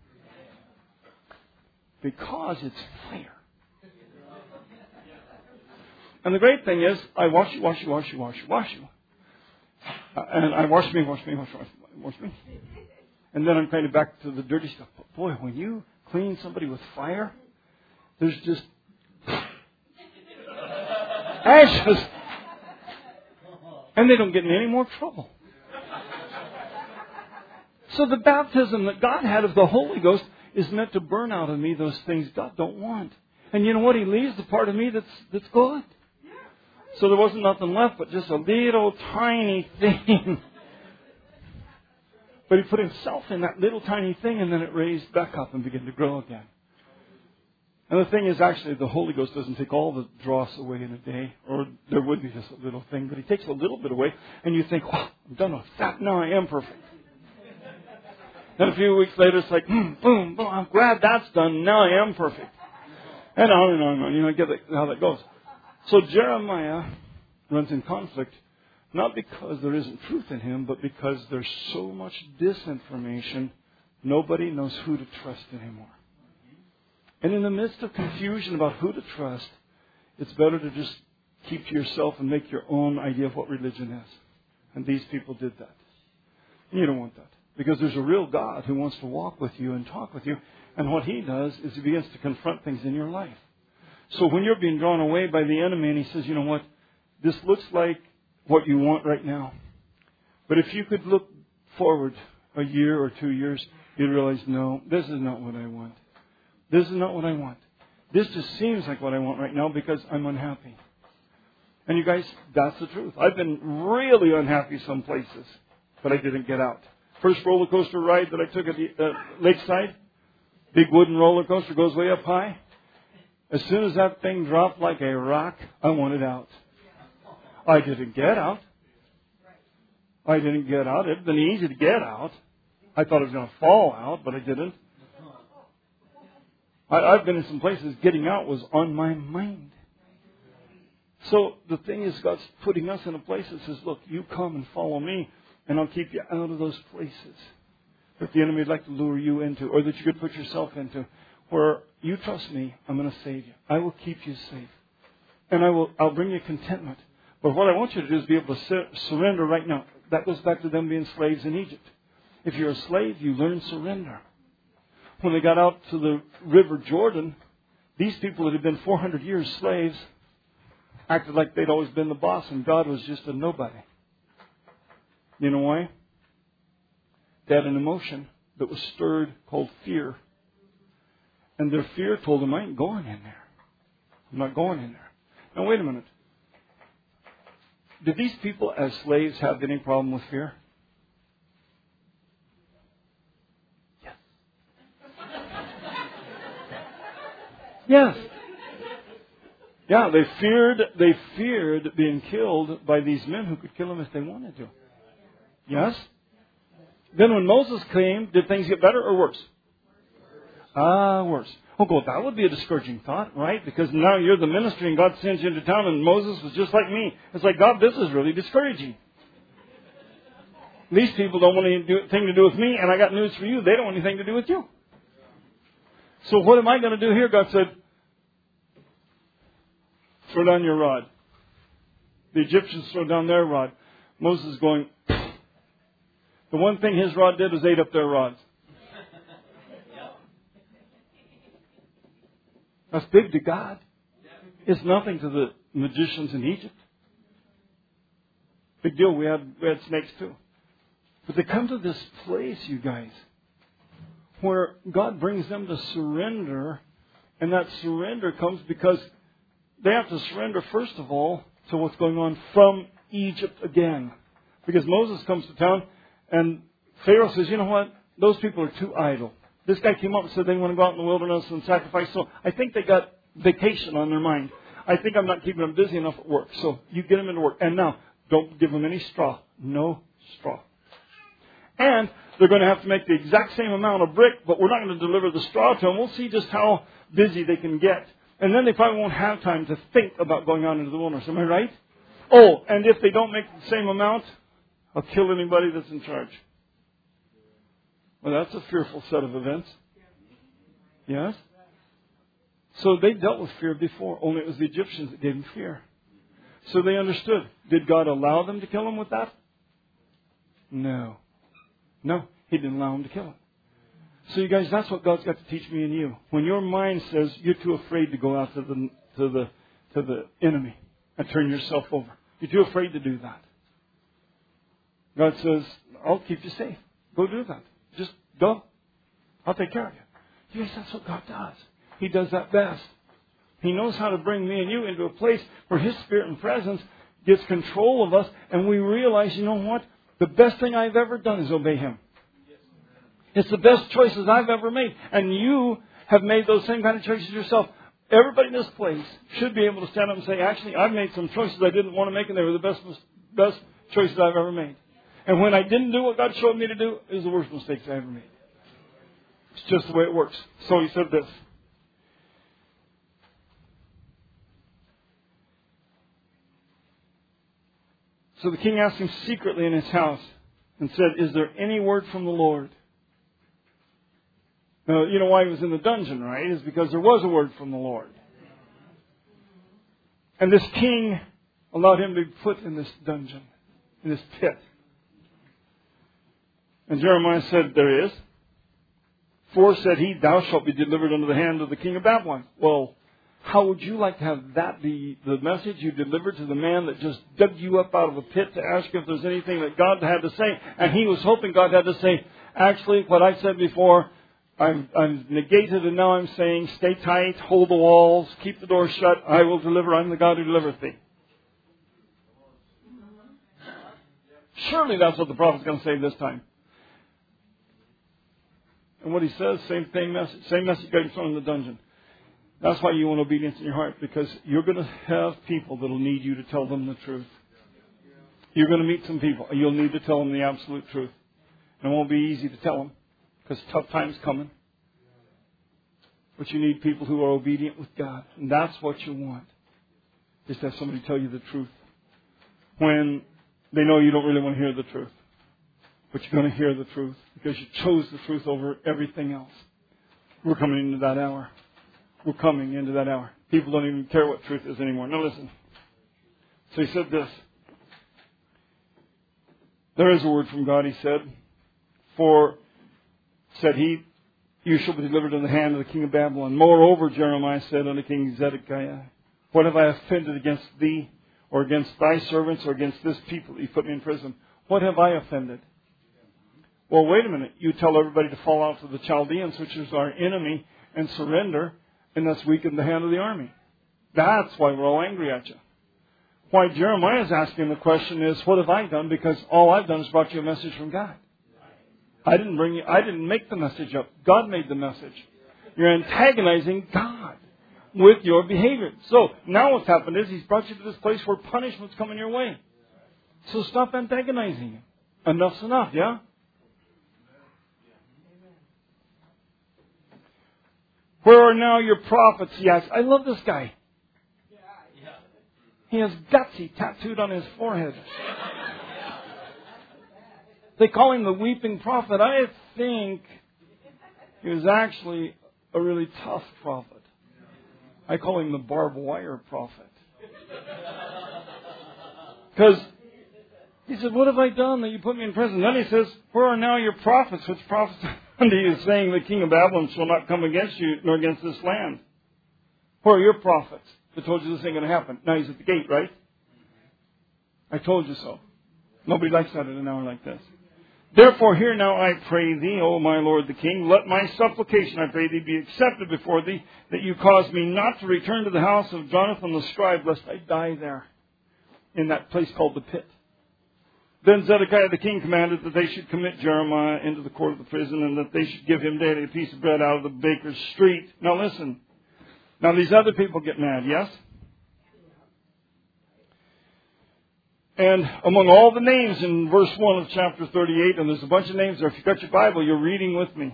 Because it's fire. And the great thing is, I wash you. And I wash me. And then I'm kind of back to the dirty stuff. But boy, when you clean somebody with fire, there's just ashes. And they don't get in any more trouble. So the baptism that God had of the Holy Ghost is meant to burn out of me those things God don't want. And you know what? He leaves the part of me that's good. So there wasn't nothing left but just a little tiny thing. But He put Himself in that little tiny thing and then it raised back up and began to grow again. And the thing is, actually, the Holy Ghost doesn't take all the dross away in a day. Or there would be just a little thing. But He takes a little bit away and you think, oh, I'm done with that. Now I am perfect. Then a few weeks later, it's like, boom, boom, I'm glad that's done. Now I am perfect. And on and on and on. You know, get how that goes. So Jeremiah runs in conflict, not because there isn't truth in him, but because there's so much disinformation, nobody knows who to trust anymore. And in the midst of confusion about who to trust, it's better to just keep to yourself and make your own idea of what religion is. And these people did that. You don't want that. Because there's a real God who wants to walk with you and talk with you. And what He does is He begins to confront things in your life. So when you're being drawn away by the enemy and he says, you know what, this looks like what you want right now. But if you could look forward a year or 2 years, you'd realize, no, this is not what I want. This is not what I want. This just seems like what I want right now because I'm unhappy. And you guys, that's the truth. I've been really unhappy some places, but I didn't get out. First roller coaster ride that I took at the lakeside, big wooden roller coaster, goes way up high. As soon as that thing dropped like a rock, I wanted out. I didn't get out. It had been easy to get out. I thought I was going to fall out, but I didn't. I've been in some places, getting out was on my mind. So the thing is, God's putting us in a place that says, look, you come and follow me, and I'll keep you out of those places that the enemy would like to lure you into, or that you could put yourself into, where you trust me, I'm going to save you. I will keep you safe. And I'll bring you contentment. But what I want you to do is be able to surrender right now. That goes back to them being slaves in Egypt. If you're a slave, you learn surrender. When they got out to the River Jordan, these people that had been 400 years slaves acted like they'd always been the boss and God was just a nobody. You know why? They had an emotion that was stirred called fear. And their fear told them, I ain't going in there. I'm not going in there. Now, wait a minute. Did these people as slaves have any problem with fear? Yes. Yes. Yeah, they feared being killed by these men who could kill them if they wanted to. Yes? Then when Moses came, did things get better or worse? Worse. Oh, God, that would be a discouraging thought, right? Because now you're the ministry and God sends you into town and Moses was just like me. It's like, God, this is really discouraging. These people don't want anything to do with me, and I got news for you. They don't want anything to do with you. So what am I going to do here? God said, throw down your rod. The Egyptians throw down their rod. Moses is going, the one thing his rod did was ate up their rods. That's big to God. It's nothing to the magicians in Egypt. Big deal. We had snakes too. But they come to this place, you guys, where God brings them to surrender. And that surrender comes because they have to surrender, first of all, to what's going on from Egypt again. Because Moses comes to town and Pharaoh says, you know what? Those people are too idle. This guy came up and said they want to go out in the wilderness and sacrifice. So I think they got vacation on their mind. I think I'm not keeping them busy enough at work. So you get them into work. And now, don't give them any straw. No straw. And they're going to have to make the exact same amount of brick, but we're not going to deliver the straw to them. We'll see just how busy they can get. And then they probably won't have time to think about going out into the wilderness. Am I right? Oh, and if they don't make the same amount, I'll kill anybody that's in charge. Well, that's a fearful set of events. Yes? So they dealt with fear before. Only it was the Egyptians that gave them fear. So they understood. Did God allow them to kill them with that? No. No, He didn't allow them to kill them. So you guys, that's what God's got to teach me and you. When your mind says you're too afraid to go out to the enemy and turn yourself over. You're too afraid to do that. God says, I'll keep you safe. Go do that. Just go. I'll take care of you. Yes, that's what God does. He does that best. He knows how to bring me and you into a place where His Spirit and presence gets control of us and we realize, you know what? The best thing I've ever done is obey Him. It's the best choices I've ever made. And you have made those same kind of choices yourself. Everybody in this place should be able to stand up and say, actually, I've made some choices I didn't want to make and they were the best choices I've ever made. And when I didn't do what God showed me to do, it was the worst mistakes I ever made. It's just the way it works. So He said this. So the king asked him secretly in his house and said, is there any word from the Lord? Now, you know why he was in the dungeon, right? Is because there was a word from the Lord. And this king allowed him to be put in this dungeon, in this pit. And Jeremiah said, there is. For, said he, thou shalt be delivered unto the hand of the king of Babylon. Well, how would you like to have that be the message you delivered to the man that just dug you up out of a pit to ask if there's anything that God had to say? And he was hoping God had to say, actually, what I said before, I'm negated and now I'm saying, stay tight, hold the walls, keep the door shut, I will deliver, I'm the God who delivereth thee. Surely that's what the prophet's going to say this time. And what he says, same message got thrown in the dungeon. That's why you want obedience in your heart, because you're going to have people that will need you to tell them the truth. You're going to meet some people. You'll need to tell them the absolute truth. And it won't be easy to tell them, because tough times coming. But you need people who are obedient with God. And that's what you want, is to have somebody tell you the truth. When they know you don't really want to hear the truth. But you're going to hear the truth, because you chose the truth over everything else. We're coming into that hour. We're coming into that hour. People don't even care what truth is anymore. Now listen. So he said this. There is a word from God, he said. For, said he, you shall be delivered in the hand of the king of Babylon. Moreover, Jeremiah said unto King Zedekiah, what have I offended against thee, or against thy servants, or against this people that you put me in prison? What have I offended? Well, wait a minute. You tell everybody to fall out to the Chaldeans, which is our enemy, and surrender. And that's weakened the hand of the army. That's why we're all angry at you. Why Jeremiah is asking the question is, what have I done? Because all I've done is brought you a message from God. I didn't make the message up. God made the message. You're antagonizing God with your behavior. So now what's happened is He's brought you to this place where punishment's coming your way. So stop antagonizing Him. Enough's enough, yeah? Where are now your prophets? He asks. I love this guy. He has gutsy tattooed on his forehead. They call him the weeping prophet. I think he was actually a really tough prophet. I call him the barbed wire prophet. Because he said, what have I done that you put me in prison? Then he says, where are now your prophets, which prophesied unto you, saying, the king of Babylon shall not come against you, nor against this land? Where are your prophets that told you this ain't going to happen? Now he's at the gate, right? I told you so. Nobody likes that at an hour like this. Therefore, hear now, I pray thee, O my Lord the King, let my supplication, I pray thee, be accepted before thee, that you cause me not to return to the house of Jonathan the scribe, lest I die there, in that place called the pit. Then Zedekiah the king commanded that they should commit Jeremiah into the court of the prison, and that they should give him daily a piece of bread out of the baker's street. Now listen. Now these other people get mad, yes? And among all the names in verse 1 of chapter 38, and there's a bunch of names there. If you've got your Bible, you're reading with me.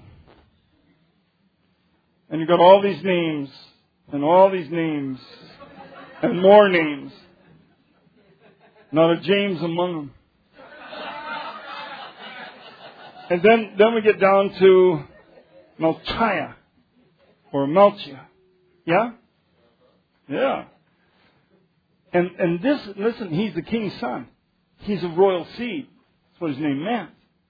And you've got all these names, and all these names, and more names. Not a James among them. And then we get down to Melchiah, or Melchiah. Yeah? Yeah. And this, listen, he's the king's son. He's of royal seed. That's what his name meant.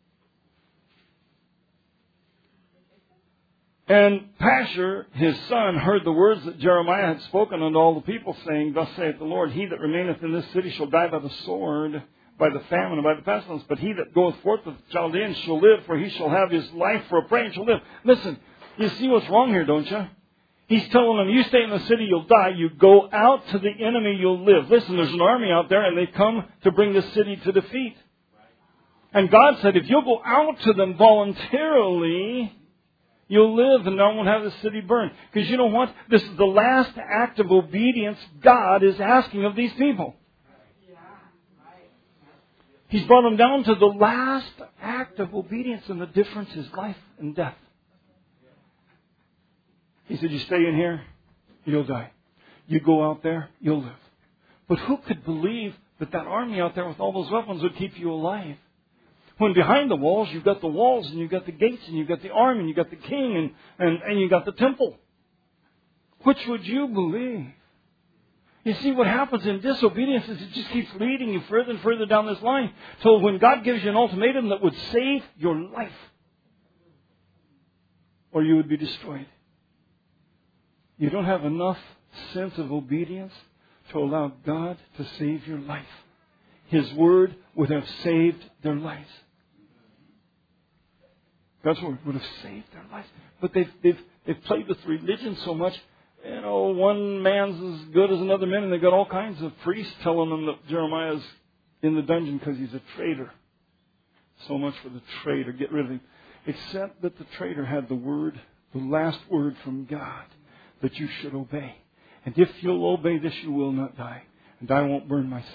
And Pashur, his son, heard the words that Jeremiah had spoken unto all the people, saying, thus saith the Lord, he that remaineth in this city shall die by the sword, by the famine, and by the pestilence. But he that goeth forth with the Chaldeans shall live, for he shall have his life for a prey and shall live. Listen, you see what's wrong here, don't you? He's telling them, you stay in the city, you'll die. You go out to the enemy, you'll live. Listen, there's an army out there, and they come to bring this city to defeat. And God said, if you'll go out to them voluntarily, you'll live and no one will have the city burned. Because you know what? This is the last act of obedience God is asking of these people. He's brought them down to the last act of obedience, and the difference is life and death. He said, you stay in here, you'll die. You go out there, you'll live. But who could believe that that army out there with all those weapons would keep you alive? When behind the walls, you've got the walls, and you've got the gates, and you've got the army, and you've got the king, and you've got the temple. Which would you believe? You see, what happens in disobedience is it just keeps leading you further and further down this line, till when God gives you an ultimatum that would save your life, or you would be destroyed. You don't have enough sense of obedience to allow God to save your life. His word would have saved their lives. God's word would have saved their lives. But they've played with religion so much. You know, one man's as good as another man, and they've got all kinds of priests telling them that Jeremiah's in the dungeon because he's a traitor. So much for the traitor. Get rid of him. Except that the traitor had the word, the last word from God, that you should obey. And if you'll obey this, you will not die. And I won't burn my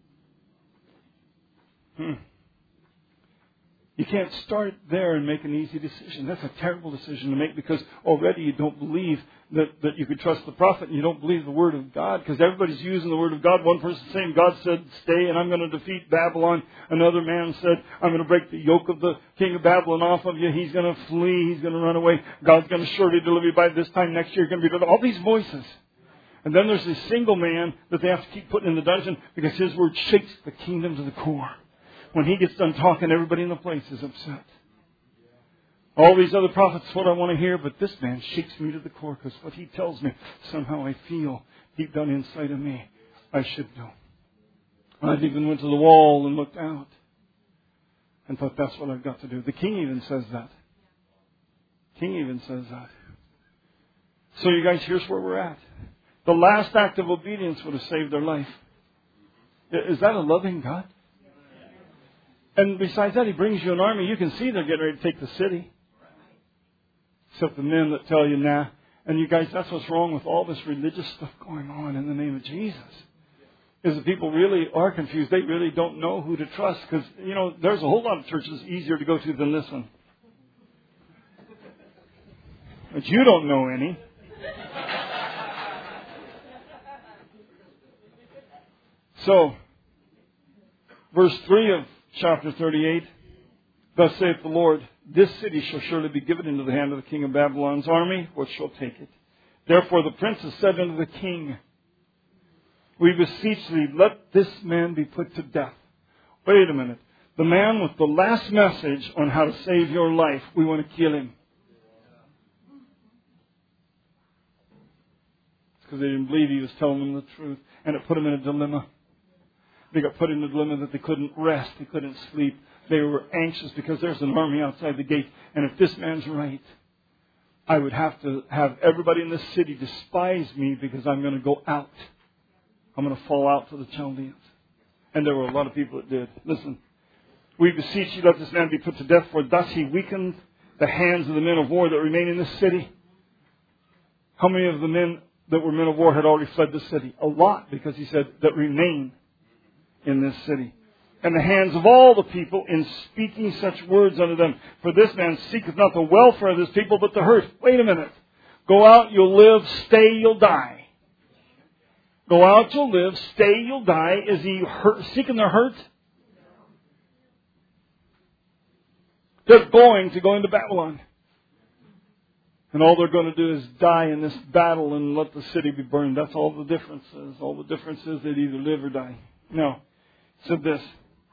city. You can't start there and make an easy decision. That's a terrible decision to make, because already you don't believe that you could trust the prophet, and you don't believe the word of God, because everybody's using the word of God. One person saying, God said, stay, and I'm going to defeat Babylon. Another man said, I'm going to break the yoke of the king of Babylon off of you. He's going to flee. He's going to run away. God's going to surely deliver you by this time next year. You're going to be all these voices. And then there's this single man that they have to keep putting in the dungeon, because his word shakes the kingdom to the core. When he gets done talking, everybody in the place is upset. All these other prophets, what I want to hear, but this man shakes me to the core, because what he tells me, somehow I feel deep down inside of me, I should do. I even went to the wall and looked out and thought, that's what I've got to do. The king even says that. King even says that. So you guys, here's where we're at. The last act of obedience would have saved their life. Is that a loving God? And besides that, He brings you an army. You can see they're getting ready to take the city. Except the men that tell you, nah. And you guys, that's what's wrong with all this religious stuff going on in the name of Jesus. Is that people really are confused. They really don't know who to trust. Because, you know, there's a whole lot of churches easier to go to than this one. But you don't know any. So, verse 3 of chapter 38, thus saith the Lord, this city shall surely be given into the hand of the king of Babylon's army, which shall take it. Therefore the princes said unto the king, we beseech thee, let this man be put to death. Wait a minute. The man with the last message on how to save your life, we want to kill him. It's because they didn't believe he was telling them the truth. And it put them in a dilemma. They got put in a dilemma that they couldn't rest. They couldn't sleep. They were anxious because there's an army outside the gate. And if this man's right, I would have to have everybody in this city despise me because I'm going to go out. I'm going to fall out for the Chaldeans. And there were a lot of people that did. Listen. We beseech you, let this man be put to death, for thus he weakened the hands of the men of war that remain in this city. How many of the men that were men of war had already fled the city? A lot, because he said, that remain in this city. And the hands of all the people in speaking such words unto them. For this man seeketh not the welfare of his people, but the hurt. Wait a minute. Go out, you'll live. Stay, you'll die. Go out, you'll live. Stay, you'll die. Is he seeking their hurt? They're going to go into Babylon. And all they're going to do is die in this battle and let the city be burned. That's all the difference is. All the difference is they'd either live or die. No. It said this.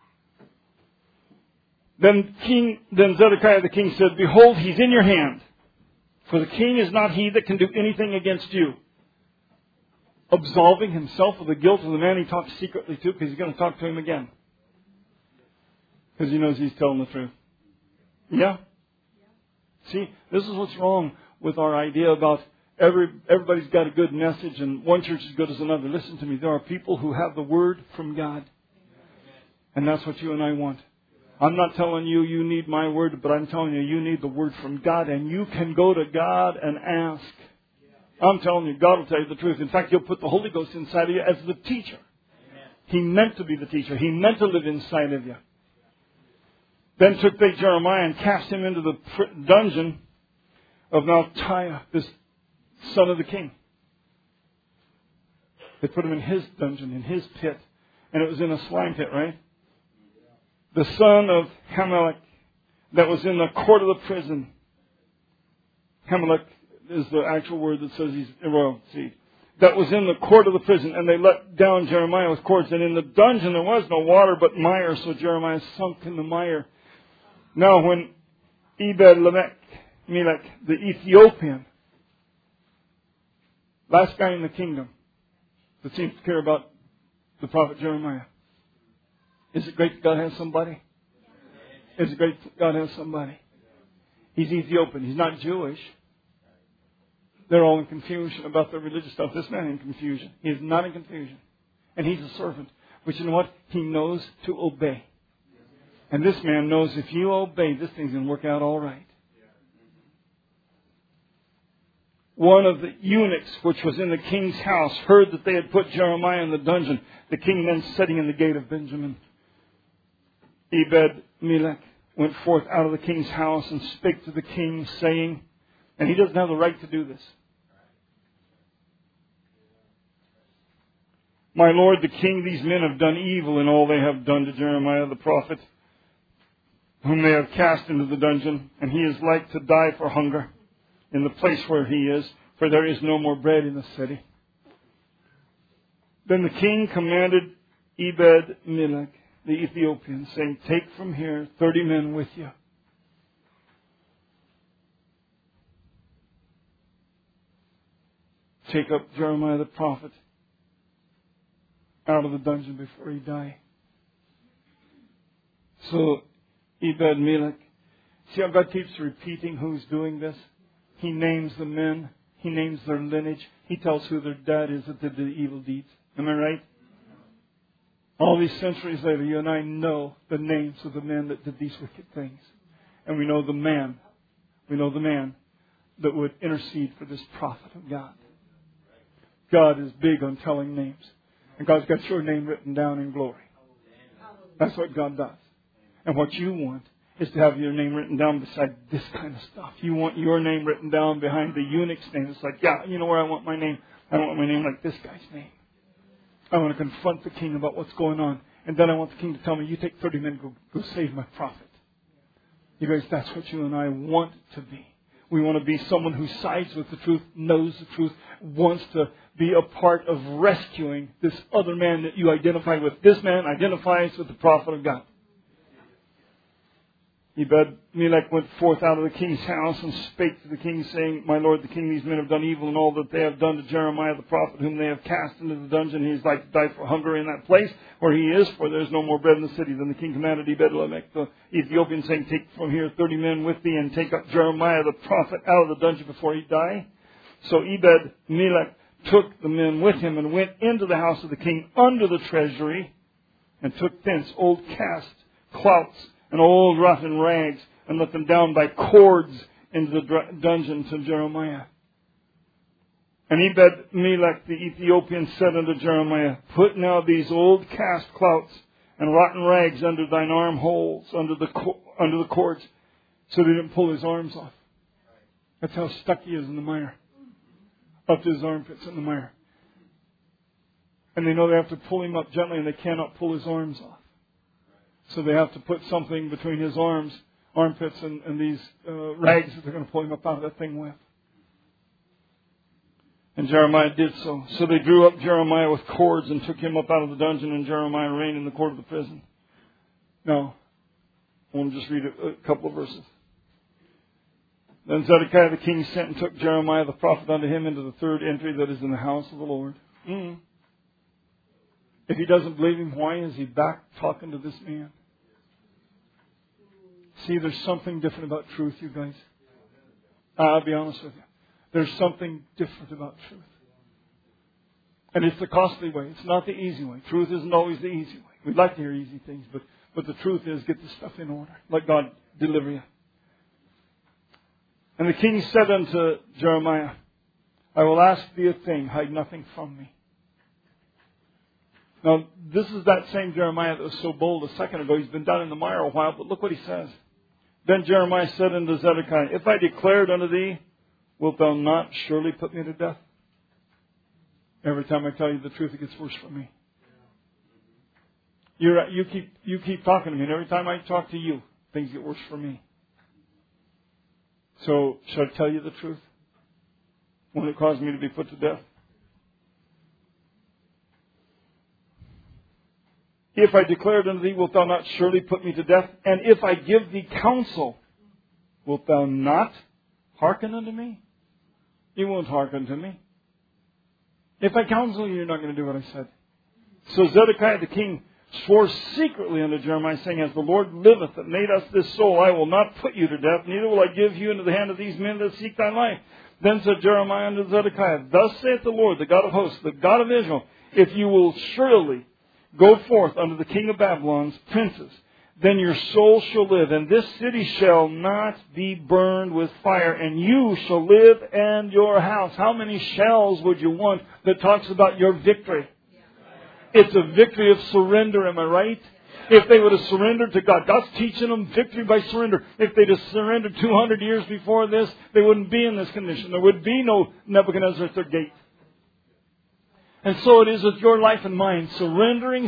Then Zedekiah the king said, behold, he's in your hand. For the king is not he that can do anything against you. Absolving himself of the guilt of the man he talked secretly to, because he's going to talk to him again. Because he knows he's telling the truth. Yeah? See, this is what's wrong with our idea about everybody's got a good message and one church is good as another. Listen to me. There are people who have the Word from God. And that's what you and I want. I'm not telling you you need my Word, but I'm telling you you need the Word from God. And you can go to God and ask. I'm telling you, God will tell you the truth. In fact, He'll put the Holy Ghost inside of you as the teacher. He meant to be the teacher. He meant to live inside of you. Then took they Jeremiah and cast him into the dungeon of Malchiah, this son of the king. They put him in his dungeon, in his pit. And it was in a slime pit, right? The son of Hamelech that was in the court of the prison. Hamelech is the actual word that says he's royal seed. That was in the court of the prison. And they let down Jeremiah with cords. And in the dungeon there was no water but mire. So Jeremiah sunk in the mire. Now when Ebed-Melech, the Ethiopian, last guy in the kingdom that seems to care about the prophet Jeremiah. Is it great that God has somebody? Is it great that God has somebody? He's Ethiopian. He's not Jewish. They're all in confusion about their religious stuff. This man in confusion. He is not in confusion. And he's a servant. But you know what? He knows to obey. And this man knows if you obey, this thing's going to work out all right. One of the eunuchs, which was in the king's house, heard that they had put Jeremiah in the dungeon. The king then sitting in the gate of Benjamin. Ebed-Melech went forth out of the king's house and spake to the king, saying, and he doesn't have the right to do this. My lord the king, these men have done evil in all they have done to Jeremiah the prophet, whom they have cast into the dungeon, and he is like to die for hunger in the place where he is, for there is no more bread in the city. Then the king commanded Ebed-Melech, the Ethiopian, saying, take from here 30 men with you. Take up Jeremiah the prophet out of the dungeon before he die. So Ebed-Melech, see how God keeps repeating who's doing this? He names the men. He names their lineage. He tells who their dad is that did the evil deeds. Am I right? All these centuries later, you and I know the names of the men that did these wicked things. And we know the man. We know the man that would intercede for this prophet of God. God is big on telling names. And God's got your name written down in glory. That's what God does. And what you want is to have your name written down beside this kind of stuff. You want your name written down behind the eunuch's name. It's like, yeah, you know where I want my name? I don't want my name like this guy's name. I want to confront the king about what's going on. And then I want the king to tell me, you take 30 men, go save my prophet. You guys, that's what you and I want to be. We want to be someone who sides with the truth, knows the truth, wants to be a part of rescuing this other man that you identify with. This man identifies with the prophet of God. Ebed-Melech went forth out of the king's house and spake to the king, saying, My lord the king, these men have done evil in all that they have done to Jeremiah the prophet, whom they have cast into the dungeon. He is like to die for hunger in that place where he is, for there is no more bread in the city. Then the king commanded Ebed-Melech the Ethiopian, saying, Take from here 30 men with thee, and take up Jeremiah the prophet out of the dungeon before he die. So Ebed-Melech took the men with him and went into the house of the king under the treasury, and took thence old cast clouts and old rotten rags, and let them down by cords into the dungeon to Jeremiah. And Ebed-Melech the Ethiopian said unto Jeremiah, Put now these old cast clouts and rotten rags under thine armholes, under the cords, so that he didn't pull his arms off. That's how stuck he is in the mire, up to his armpits in the mire. And they know they have to pull him up gently, and they cannot pull his arms off. So they have to put something between his armpits, and these rags that they're going to pull him up out of that thing with. And Jeremiah did so. So they drew up Jeremiah with cords and took him up out of the dungeon, and Jeremiah reigned in the court of the prison. Now, I want to just read a couple of verses. Then Zedekiah the king sent and took Jeremiah the prophet unto him into the third entry that is in the house of the Lord. If he doesn't believe him, why is he back talking to this man? See, there's something different about truth, you guys. I'll be honest with you. There's something different about truth. And it's the costly way. It's not the easy way. Truth isn't always the easy way. We'd like to hear easy things, but the truth is, get the stuff in order. Let God deliver you. And the king said unto Jeremiah, I will ask thee a thing, hide nothing from me. Now, this is that same Jeremiah that was so bold a second ago. He's been down in the mire a while, but look what he says. Then Jeremiah said unto Zedekiah, If I declared unto thee, wilt thou not surely put me to death? Every time I tell you the truth, it gets worse for me. You keep talking to me, and every time I talk to you, things get worse for me. So, should I tell you the truth? Won't it cause me to be put to death? If I declared unto thee, wilt thou not surely put me to death? And if I give thee counsel, wilt thou not hearken unto me? You won't hearken to me. If I counsel you, you're not going to do what I said. So Zedekiah the king swore secretly unto Jeremiah, saying, As the Lord liveth that made us this soul, I will not put you to death, neither will I give you into the hand of these men that seek thy life. Then said Jeremiah unto Zedekiah, Thus saith the Lord, the God of hosts, the God of Israel, if you will surely go forth unto the king of Babylon's princes, then your soul shall live, and this city shall not be burned with fire, and you shall live and your house. How many shells would you want that talks about your victory? It's a victory of surrender, am I right? If they would have surrendered to God. God's teaching them victory by surrender. If they'd have surrendered 200 years before this, they wouldn't be in this condition. There would be no Nebuchadnezzar at their gate. And so it is with your life and mine. Surrendering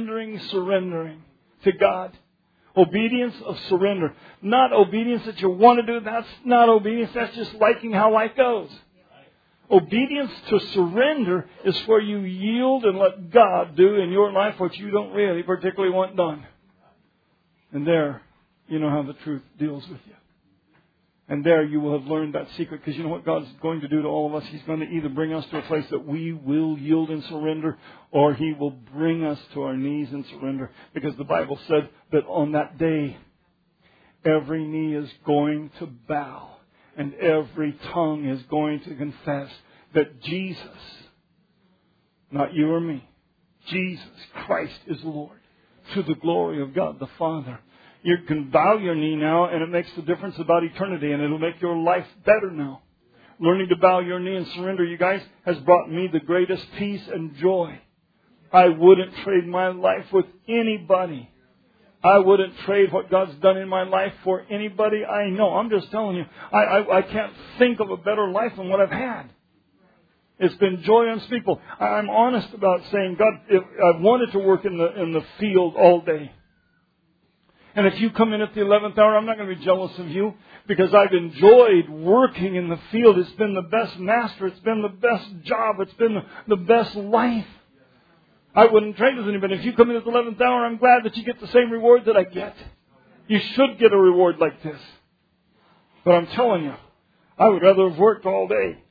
to God. Obedience of surrender. Not obedience that you want to do. That's not obedience. That's just liking how life goes. Obedience to surrender is where you yield and let God do in your life what you don't really particularly want done. And there, you know how the truth deals with you. And there you will have learned that secret. Because you know what God's going to do to all of us? He's going to either bring us to a place that we will yield and surrender, or He will bring us to our knees and surrender. Because the Bible said that on that day, every knee is going to bow. And every tongue is going to confess that Jesus, not you or me, Jesus Christ is Lord, to the glory of God the Father. You can bow your knee now, and it makes the difference about eternity, and it'll make your life better now. Learning to bow your knee and surrender, you guys, has brought me the greatest peace and joy. I wouldn't trade my life with anybody. I wouldn't trade what God's done in my life for anybody I know. I'm just telling you, I can't think of a better life than what I've had. It's been joy unspeakable. I'm honest about saying, God, if I wanted to work in the field all day. And if you come in at the 11th hour, I'm not going to be jealous of you because I've enjoyed working in the field. It's been the best master. It's been the best job. It's been the best life. I wouldn't trade with anybody. If you come in at the 11th hour, I'm glad that you get the same reward that I get. You should get a reward like this. But I'm telling you, I would rather have worked all day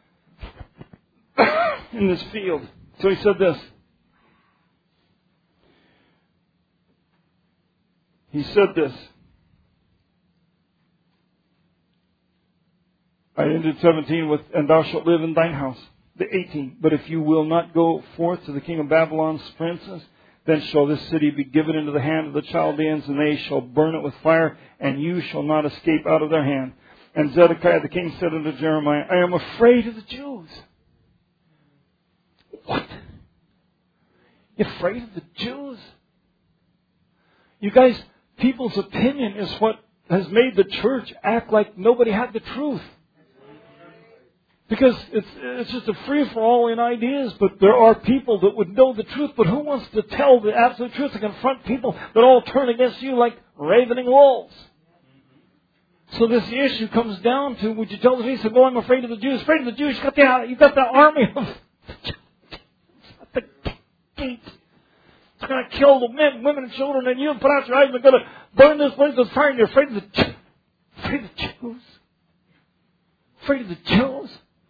in this field. So he said this. He said this. I ended 17 with, and thou shalt live in thine house. The 18. But if you will not go forth to the king of Babylon's princes, then shall this city be given into the hand of the Chaldeans, and they shall burn it with fire, and you shall not escape out of their hand. And Zedekiah the king said unto Jeremiah, I am afraid of the Jews. What? You're afraid of the Jews? You guys, people's opinion is what has made the church act like nobody had the truth. Because it's just a free-for-all in ideas, but there are people that would know the truth. But who wants to tell the absolute truth to confront people that all turn against you like ravening wolves? So this issue comes down to, would you tell the Jews, I'm afraid of the Jews. Afraid of the Jews, you've got the army of at the gate. It's going to kill the men, women, and children, and you put out your eyes and they're going to burn this place with fire, and you're afraid of the Jews. Afraid of the Jews. Afraid of the Jews.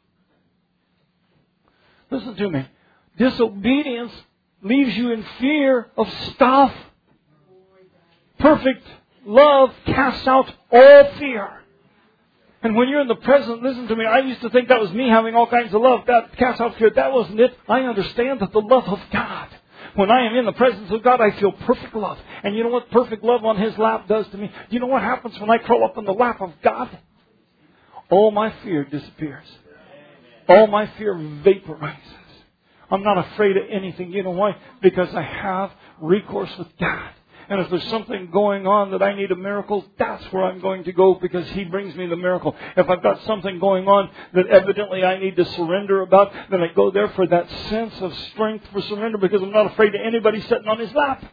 Listen to me. Disobedience leaves you in fear of stuff. Perfect love casts out all fear. And when you're in the present, listen to me, I used to think that was me having all kinds of love. That casts out fear. That wasn't it. I understand that the love of God. When I am in the presence of God, I feel perfect love. And you know what perfect love on His lap does to me? Do you know what happens when I crawl up in the lap of God? All my fear disappears. All my fear vaporizes. I'm not afraid of anything. You know why? Because I have recourse with God. And if there's something going on that I need a miracle, that's where I'm going to go because He brings me the miracle. If I've got something going on that evidently I need to surrender about, then I go there for that sense of strength for surrender because I'm not afraid of anybody sitting on His lap.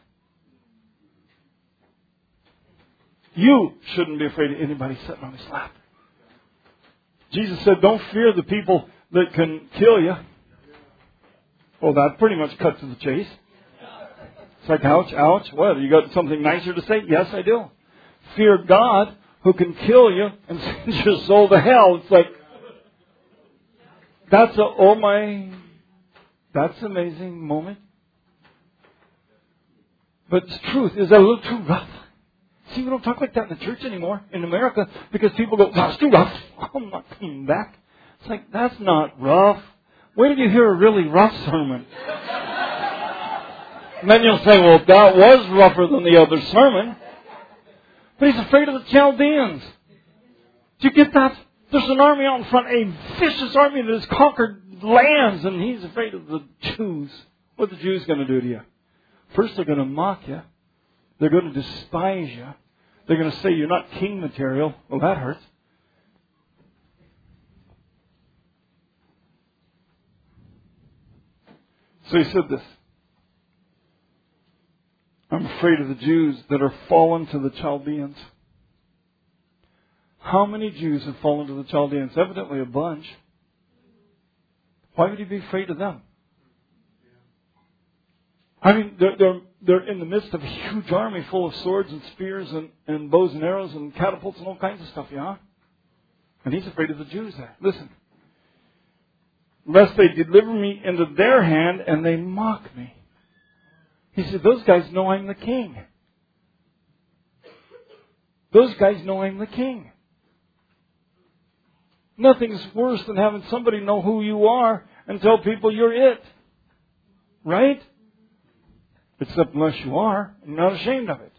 You shouldn't be afraid of anybody sitting on His lap. Jesus said, don't fear the people that can kill you. Well, that pretty much cuts to the chase. It's like, ouch, ouch. What, you got something nicer to say? Yes, I do. Fear God who can kill you and send your soul to hell. It's like, that's an amazing moment. But it's truth. Is that a little too rough? See, we don't talk like that in the church anymore in America because people go, that's too rough. I'm not coming back. It's like, that's not rough. Where did you hear a really rough sermon? And then you'll say, well, that was rougher than the other sermon. But he's afraid of the Chaldeans. Do you get that? There's an army out in front, a vicious army that has conquered lands, and he's afraid of the Jews. What are the Jews going to do to you? First, they're going to mock you. They're going to despise you. They're going to say you're not king material. Well, that hurts. So he said this. I'm afraid of the Jews that are fallen to the Chaldeans. How many Jews have fallen to the Chaldeans? Evidently a bunch. Why would he be afraid of them? I mean, they're in the midst of a huge army full of swords and spears and bows and arrows and catapults and all kinds of stuff, yeah? And he's afraid of the Jews there. Listen. Lest they deliver me into their hand and they mock me. He said, those guys know I'm the king. Those guys know I'm the king. Nothing's worse than having somebody know who you are and tell people you're it. Right? Except unless you are, and you're not ashamed of it.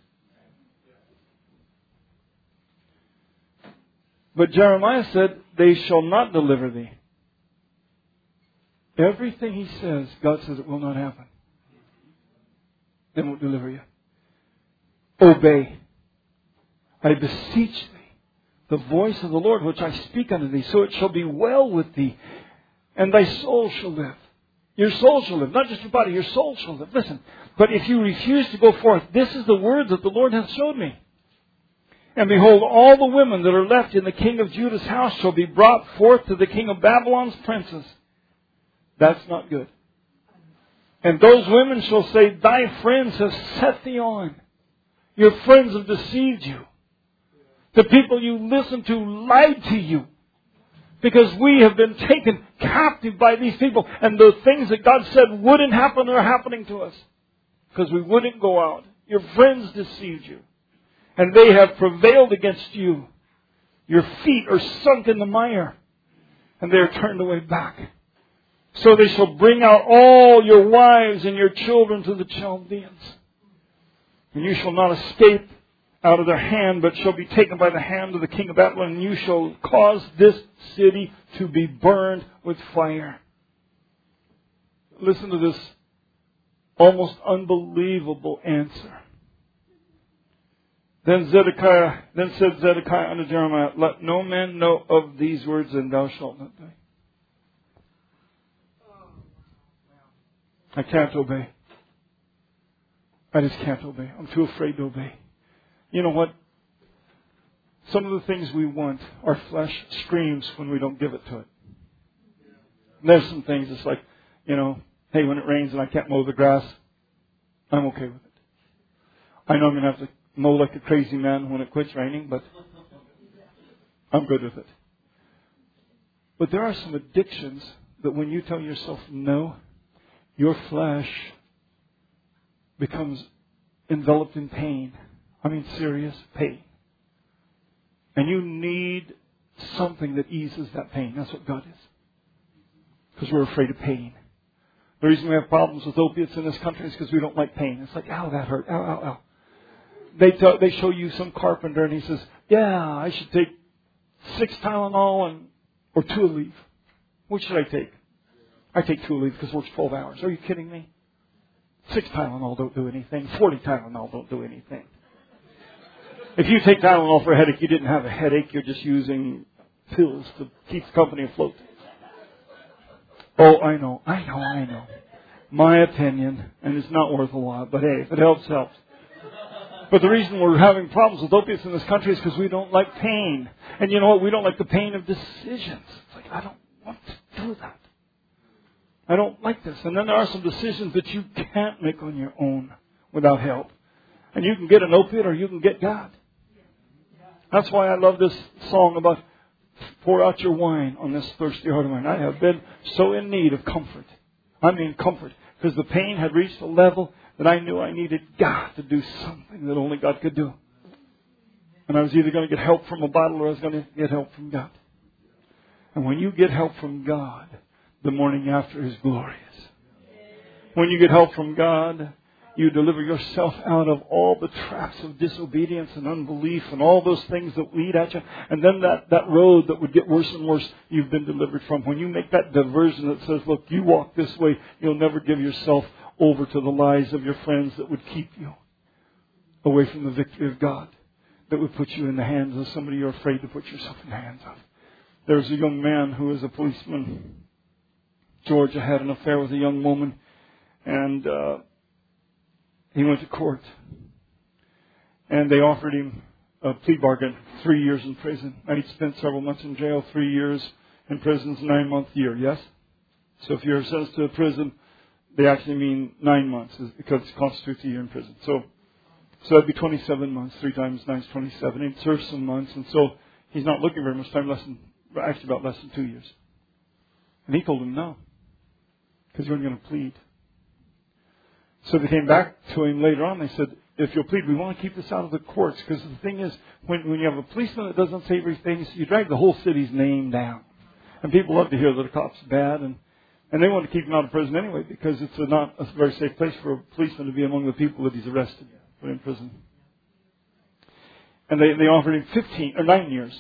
But Jeremiah said, they shall not deliver thee. Everything he says, God says it will not happen. They won't deliver you. Obey. I beseech thee, the voice of the Lord which I speak unto thee, so it shall be well with thee, and thy soul shall live. Your soul shall live. Not just your body, your soul shall live. Listen, but if you refuse to go forth, this is the word that the Lord hath showed me. And behold, all the women that are left in the king of Judah's house shall be brought forth to the king of Babylon's princes. That's not good. And those women shall say, thy friends have set thee on. Your friends have deceived you. The people you listen to lied to you. Because we have been taken captive by these people. And the things that God said wouldn't happen are happening to us. Because we wouldn't go out. Your friends deceived you. And they have prevailed against you. Your feet are sunk in the mire. And they are turned away back. So they shall bring out all your wives and your children to the Chaldeans. And you shall not escape out of their hand, but shall be taken by the hand of the king of Babylon, and you shall cause this city to be burned with fire. Listen to this almost unbelievable answer. Then said Zedekiah unto Jeremiah, let no man know of these words, and thou shalt not die. I can't obey. I just can't obey. I'm too afraid to obey. You know what? Some of the things we want, our flesh screams when we don't give it to it. And there's some things it's like, hey, when it rains and I can't mow the grass, I'm okay with it. I know I'm going to have to mow like a crazy man when it quits raining, but I'm good with it. But there are some addictions that when you tell yourself no, your flesh becomes enveloped in pain. I mean, serious pain. And you need something that eases that pain. That's what God is. Because we're afraid of pain. The reason we have problems with opiates in this country is because we don't like pain. It's like, ow, that hurt. Ow, ow, ow. They show you some carpenter and he says, yeah, I should take 6 Tylenol or 2 Aleve. What should I take? I take 2 Aleve because it works 12 hours. Are you kidding me? 6 Tylenol don't do anything. 40 Tylenol don't do anything. If you take Tylenol for a headache, you didn't have a headache. You're just using pills to keep the company afloat. Oh, I know. My opinion, and it's not worth a lot, but hey, if it helps, helps. But the reason we're having problems with opiates in this country is because we don't like pain. And you know what? We don't like the pain of decisions. It's like, I don't want to do that. I don't like this. And then there are some decisions that you can't make on your own without help. And you can get an opiate or you can get God. That's why I love this song about pour out your wine on this thirsty heart of mine. I have been so in need of comfort. I mean comfort. Because the pain had reached a level that I knew I needed God to do something that only God could do. And I was either going to get help from a bottle or I was going to get help from God. And when you get help from God, the morning after is glorious. When you get help from God, you deliver yourself out of all the traps of disobedience and unbelief and all those things that lead at you. And then that road that would get worse and worse, you've been delivered from. When you make that diversion that says, look, you walk this way, you'll never give yourself over to the lies of your friends that would keep you away from the victory of God, that would put you in the hands of somebody you're afraid to put yourself in the hands of. There was a young man who was a policeman. Georgia had an affair with a young woman, and he went to court. And they offered him a plea bargain, 3 years in prison. And he spent several months in jail. 3 years in prison is a 9-month year, yes? So if you're sentenced to a prison, they actually mean 9 months because it constitutes a year in prison. So that'd be 27 months. 3 times 9 is 27. He served some months, and so he's not looking very much time, about less than 2 years. And he told him no, because he wasn't going to plead. So they came back to him later on. They said, if you'll plead, we want to keep this out of the courts. Because the thing is, when you have a policeman that does unsavory things, you drag the whole city's name down. And people love to hear that a cop's bad. And they want to keep him out of prison anyway, because it's not a very safe place for a policeman to be among the people that he's arrested, put in prison. And they offered him 9 years.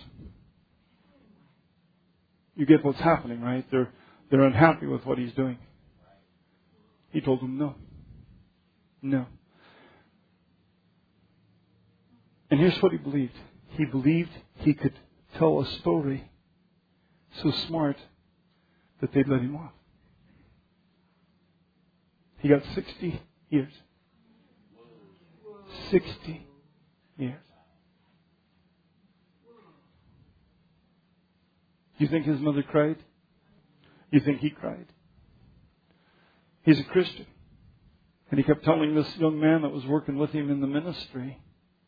You get what's happening, right? They're unhappy with what he's doing. He told them no. No. And here's what he believed. He believed he could tell a story so smart that they'd let him off. He got 60 years. 60 years. You think his mother cried? You think he cried? He's a Christian. And he kept telling this young man that was working with him in the ministry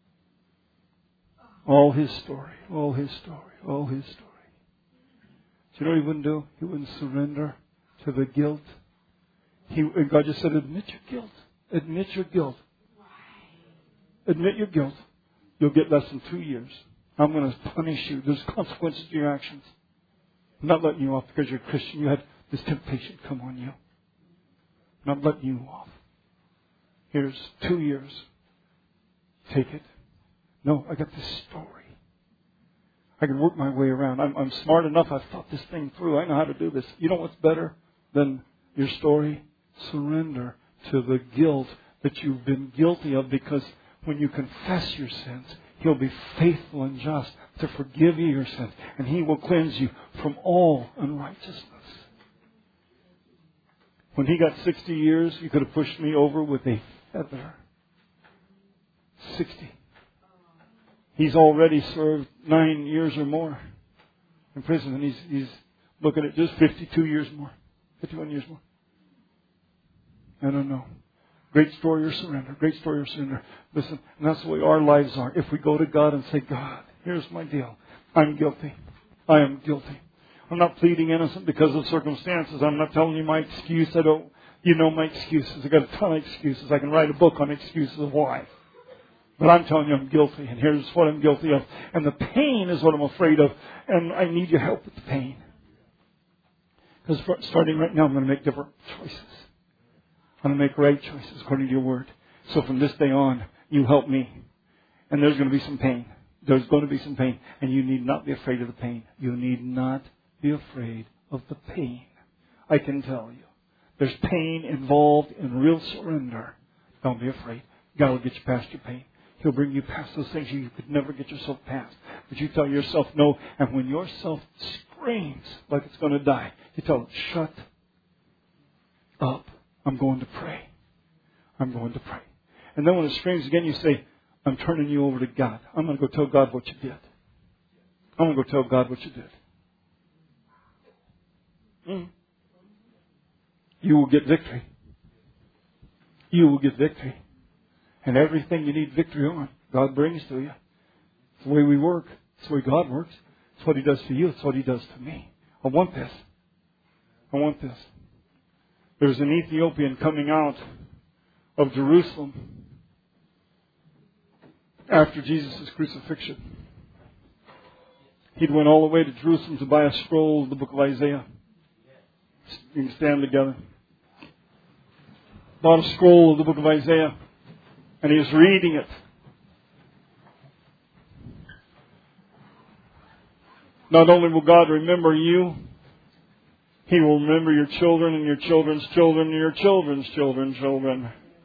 all his story, all his story, all his story. Do you know what he wouldn't do? He wouldn't surrender to the guilt. And God just said, admit your guilt. Admit your guilt. Admit your guilt. You'll get less than 2 years. I'm going to punish you. There's consequences to your actions. I'm not letting you off because you're a Christian. You had this temptation come on you. I'm not letting you off. Here's 2 years. Take it. No, I got this story. I can work my way around. I'm smart enough. I've thought this thing through. I know how to do this. You know what's better than your story? Surrender to the guilt that you've been guilty of, because when you confess your sins, He'll be faithful and just to forgive you your sins, and He will cleanse you from all unrighteousness. When he got 60 years, you could have pushed me over with a feather. 60. He's already served 9 years or more in prison, and he's looking at just 52 years more, 51 years more. I don't know. Great story of surrender. Great story of surrender. Listen, and that's the way our lives are. If we go to God and say, God, here's my deal. I'm guilty. I am guilty. I'm not pleading innocent because of circumstances. I'm not telling you my excuse. You know my excuses. I've got a ton of excuses. I can write a book on excuses of why. But I'm telling you I'm guilty, and here's what I'm guilty of. And the pain is what I'm afraid of, and I need your help with the pain. Because starting right now, I'm going to make different choices. I'm going to make right choices according to your word. So from this day on, you help me. And there's going to be some pain. There's going to be some pain. And you need not be afraid of the pain. You need not be afraid of the pain. I can tell you. There's pain involved in real surrender. Don't be afraid. God will get you past your pain. He'll bring you past those things you could never get yourself past. But you tell yourself no. And when yourself screams like it's going to die, you tell it, shut up. I'm going to pray. I'm going to pray. And then when it screams again, you say, I'm turning you over to God. I'm going to go tell God what you did. I'm going to go tell God what you did. You will get victory. You will get victory. And everything you need victory on, God brings to you. It's the way we work. It's the way God works. It's what He does to you. It's what He does to me. I want this. I want this. There's an Ethiopian coming out of Jerusalem after Jesus' crucifixion. He'd went all the way to Jerusalem to buy a scroll of the book of Isaiah. You can stand together. Bought a scroll of the book of Isaiah. And he was reading it. Not only will God remember you, He will remember your children and your children's children and your children's children's children.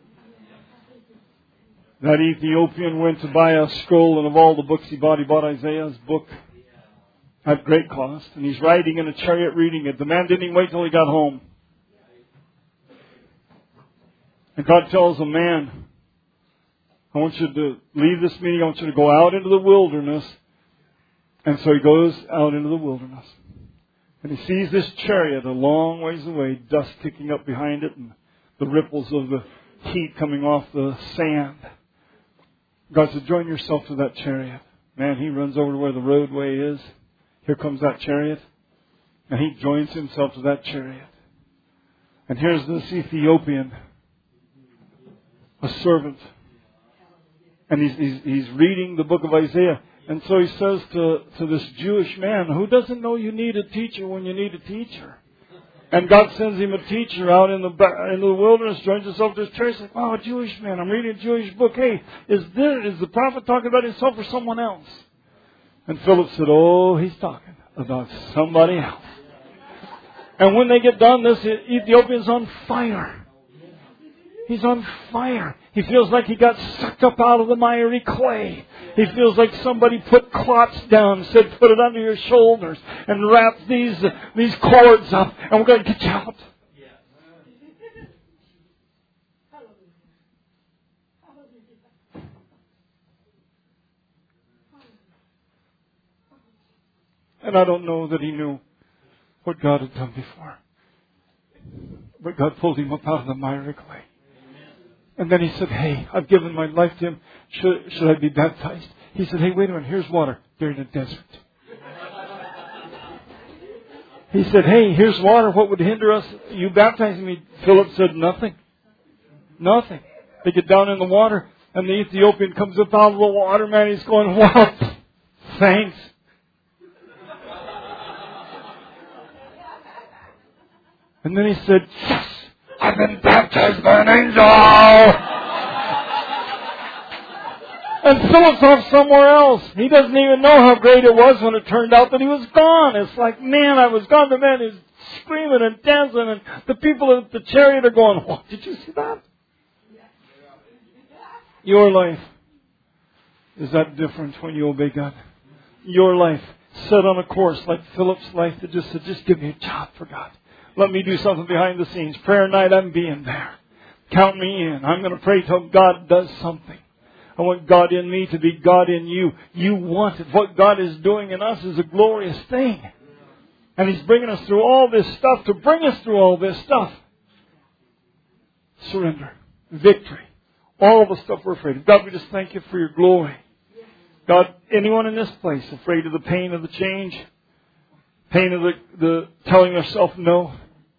That Ethiopian went to buy a scroll, and of all the books he bought Isaiah's book at great cost. And he's riding in a chariot reading it. The man didn't even wait till he got home. And God tells the man, I want you to leave this meeting. I want you to go out into the wilderness. And so he goes out into the wilderness. And he sees this chariot a long ways away, dust kicking up behind it and the ripples of the heat coming off the sand. God said, join yourself to that chariot. Man, he runs over to where the roadway is. Here comes that chariot. And he joins himself to that chariot. And here's this Ethiopian, a servant. And he's reading the book of Isaiah. And so he says to this Jewish man, who doesn't know you need a teacher when you need a teacher? And God sends him a teacher out in the wilderness, joins himself to his church. He's like, wow, a Jewish man. I'm reading a Jewish book. Hey, is the prophet talking about himself or someone else? And Philip said, oh, he's talking about somebody else. And when they get done, this Ethiopian's on fire. He's on fire. He feels like he got sucked up out of the miry clay. He feels like somebody put clots down and said, put it under your shoulders and wrap these cords up and we're going to get you out. And I don't know that he knew what God had done before. But God pulled him up out of the miry clay. And then he said, hey, I've given my life to him. Should I be baptized? He said, hey, wait a minute, here's water. They're in a desert. He said, hey, here's water. What would hinder us? You baptizing me? Philip said, nothing. Nothing. They get down in the water and the Ethiopian comes up out of the water, man. He's going, wow, thanks. And then he said, yes, I've been baptized by an angel. And Philip's off somewhere else. He doesn't even know how great it was when it turned out that he was gone. It's like, man, I was gone. The man is screaming and dancing. And the people at the chariot are going, what? Did you see that? Your life is that different when you obey God. Your life set on a course like Philip's life that just said, just give me a job for God. Let me do something behind the scenes. Prayer night, I'm being there. Count me in. I'm going to pray till God does something. I want God in me to be God in you. You want it. What God is doing in us is a glorious thing. And He's bringing us through all this stuff to bring us through all this stuff. Surrender. Victory. All the stuff we're afraid of. God, we just thank you for your glory. God, anyone in this place afraid of the pain of the change? Pain of the telling yourself no?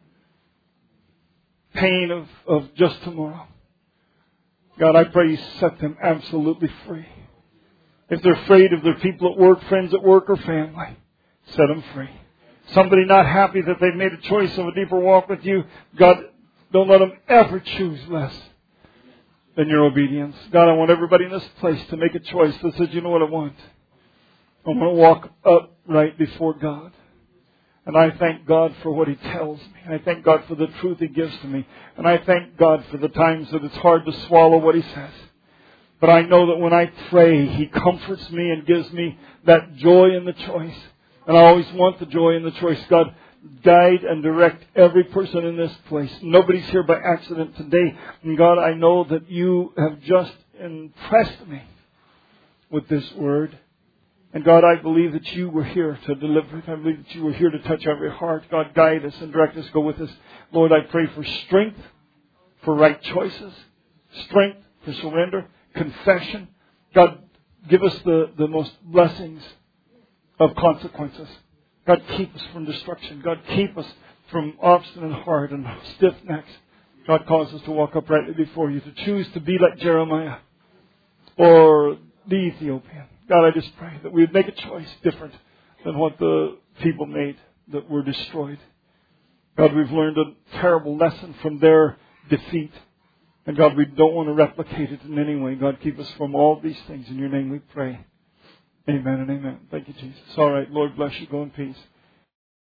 Pain of just tomorrow? God, I pray you set them absolutely free. If they're afraid of their people at work, friends at work, or family, set them free. Somebody not happy that they've made a choice of a deeper walk with you, God, don't let them ever choose less than your obedience. God, I want everybody in this place to make a choice that says, you know what I want? I want to walk upright before God. And I thank God for what He tells me. I thank God for the truth He gives to me. And I thank God for the times that it's hard to swallow what He says. But I know that when I pray, He comforts me and gives me that joy in the choice. And I always want the joy in the choice. God, guide and direct every person in this place. Nobody's here by accident today. And God, I know that you have just impressed me with this word. And God, I believe that you were here to deliver it. I believe that you were here to touch every heart. God, guide us and direct us. Go with us. Lord, I pray for strength, for right choices, strength for surrender, confession. God, give us the most blessings of consequences. God, keep us from destruction. God, keep us from obstinate heart and stiff necks. God, cause us to walk uprightly before you, to choose to be like Jeremiah or the Ethiopian. God, I just pray that we would make a choice different than what the people made that were destroyed. God, we've learned a terrible lesson from their defeat. And God, we don't want to replicate it in any way. God, keep us from all these things. In your name we pray. Amen and amen. Thank you, Jesus. All right. Lord bless you. Go in peace.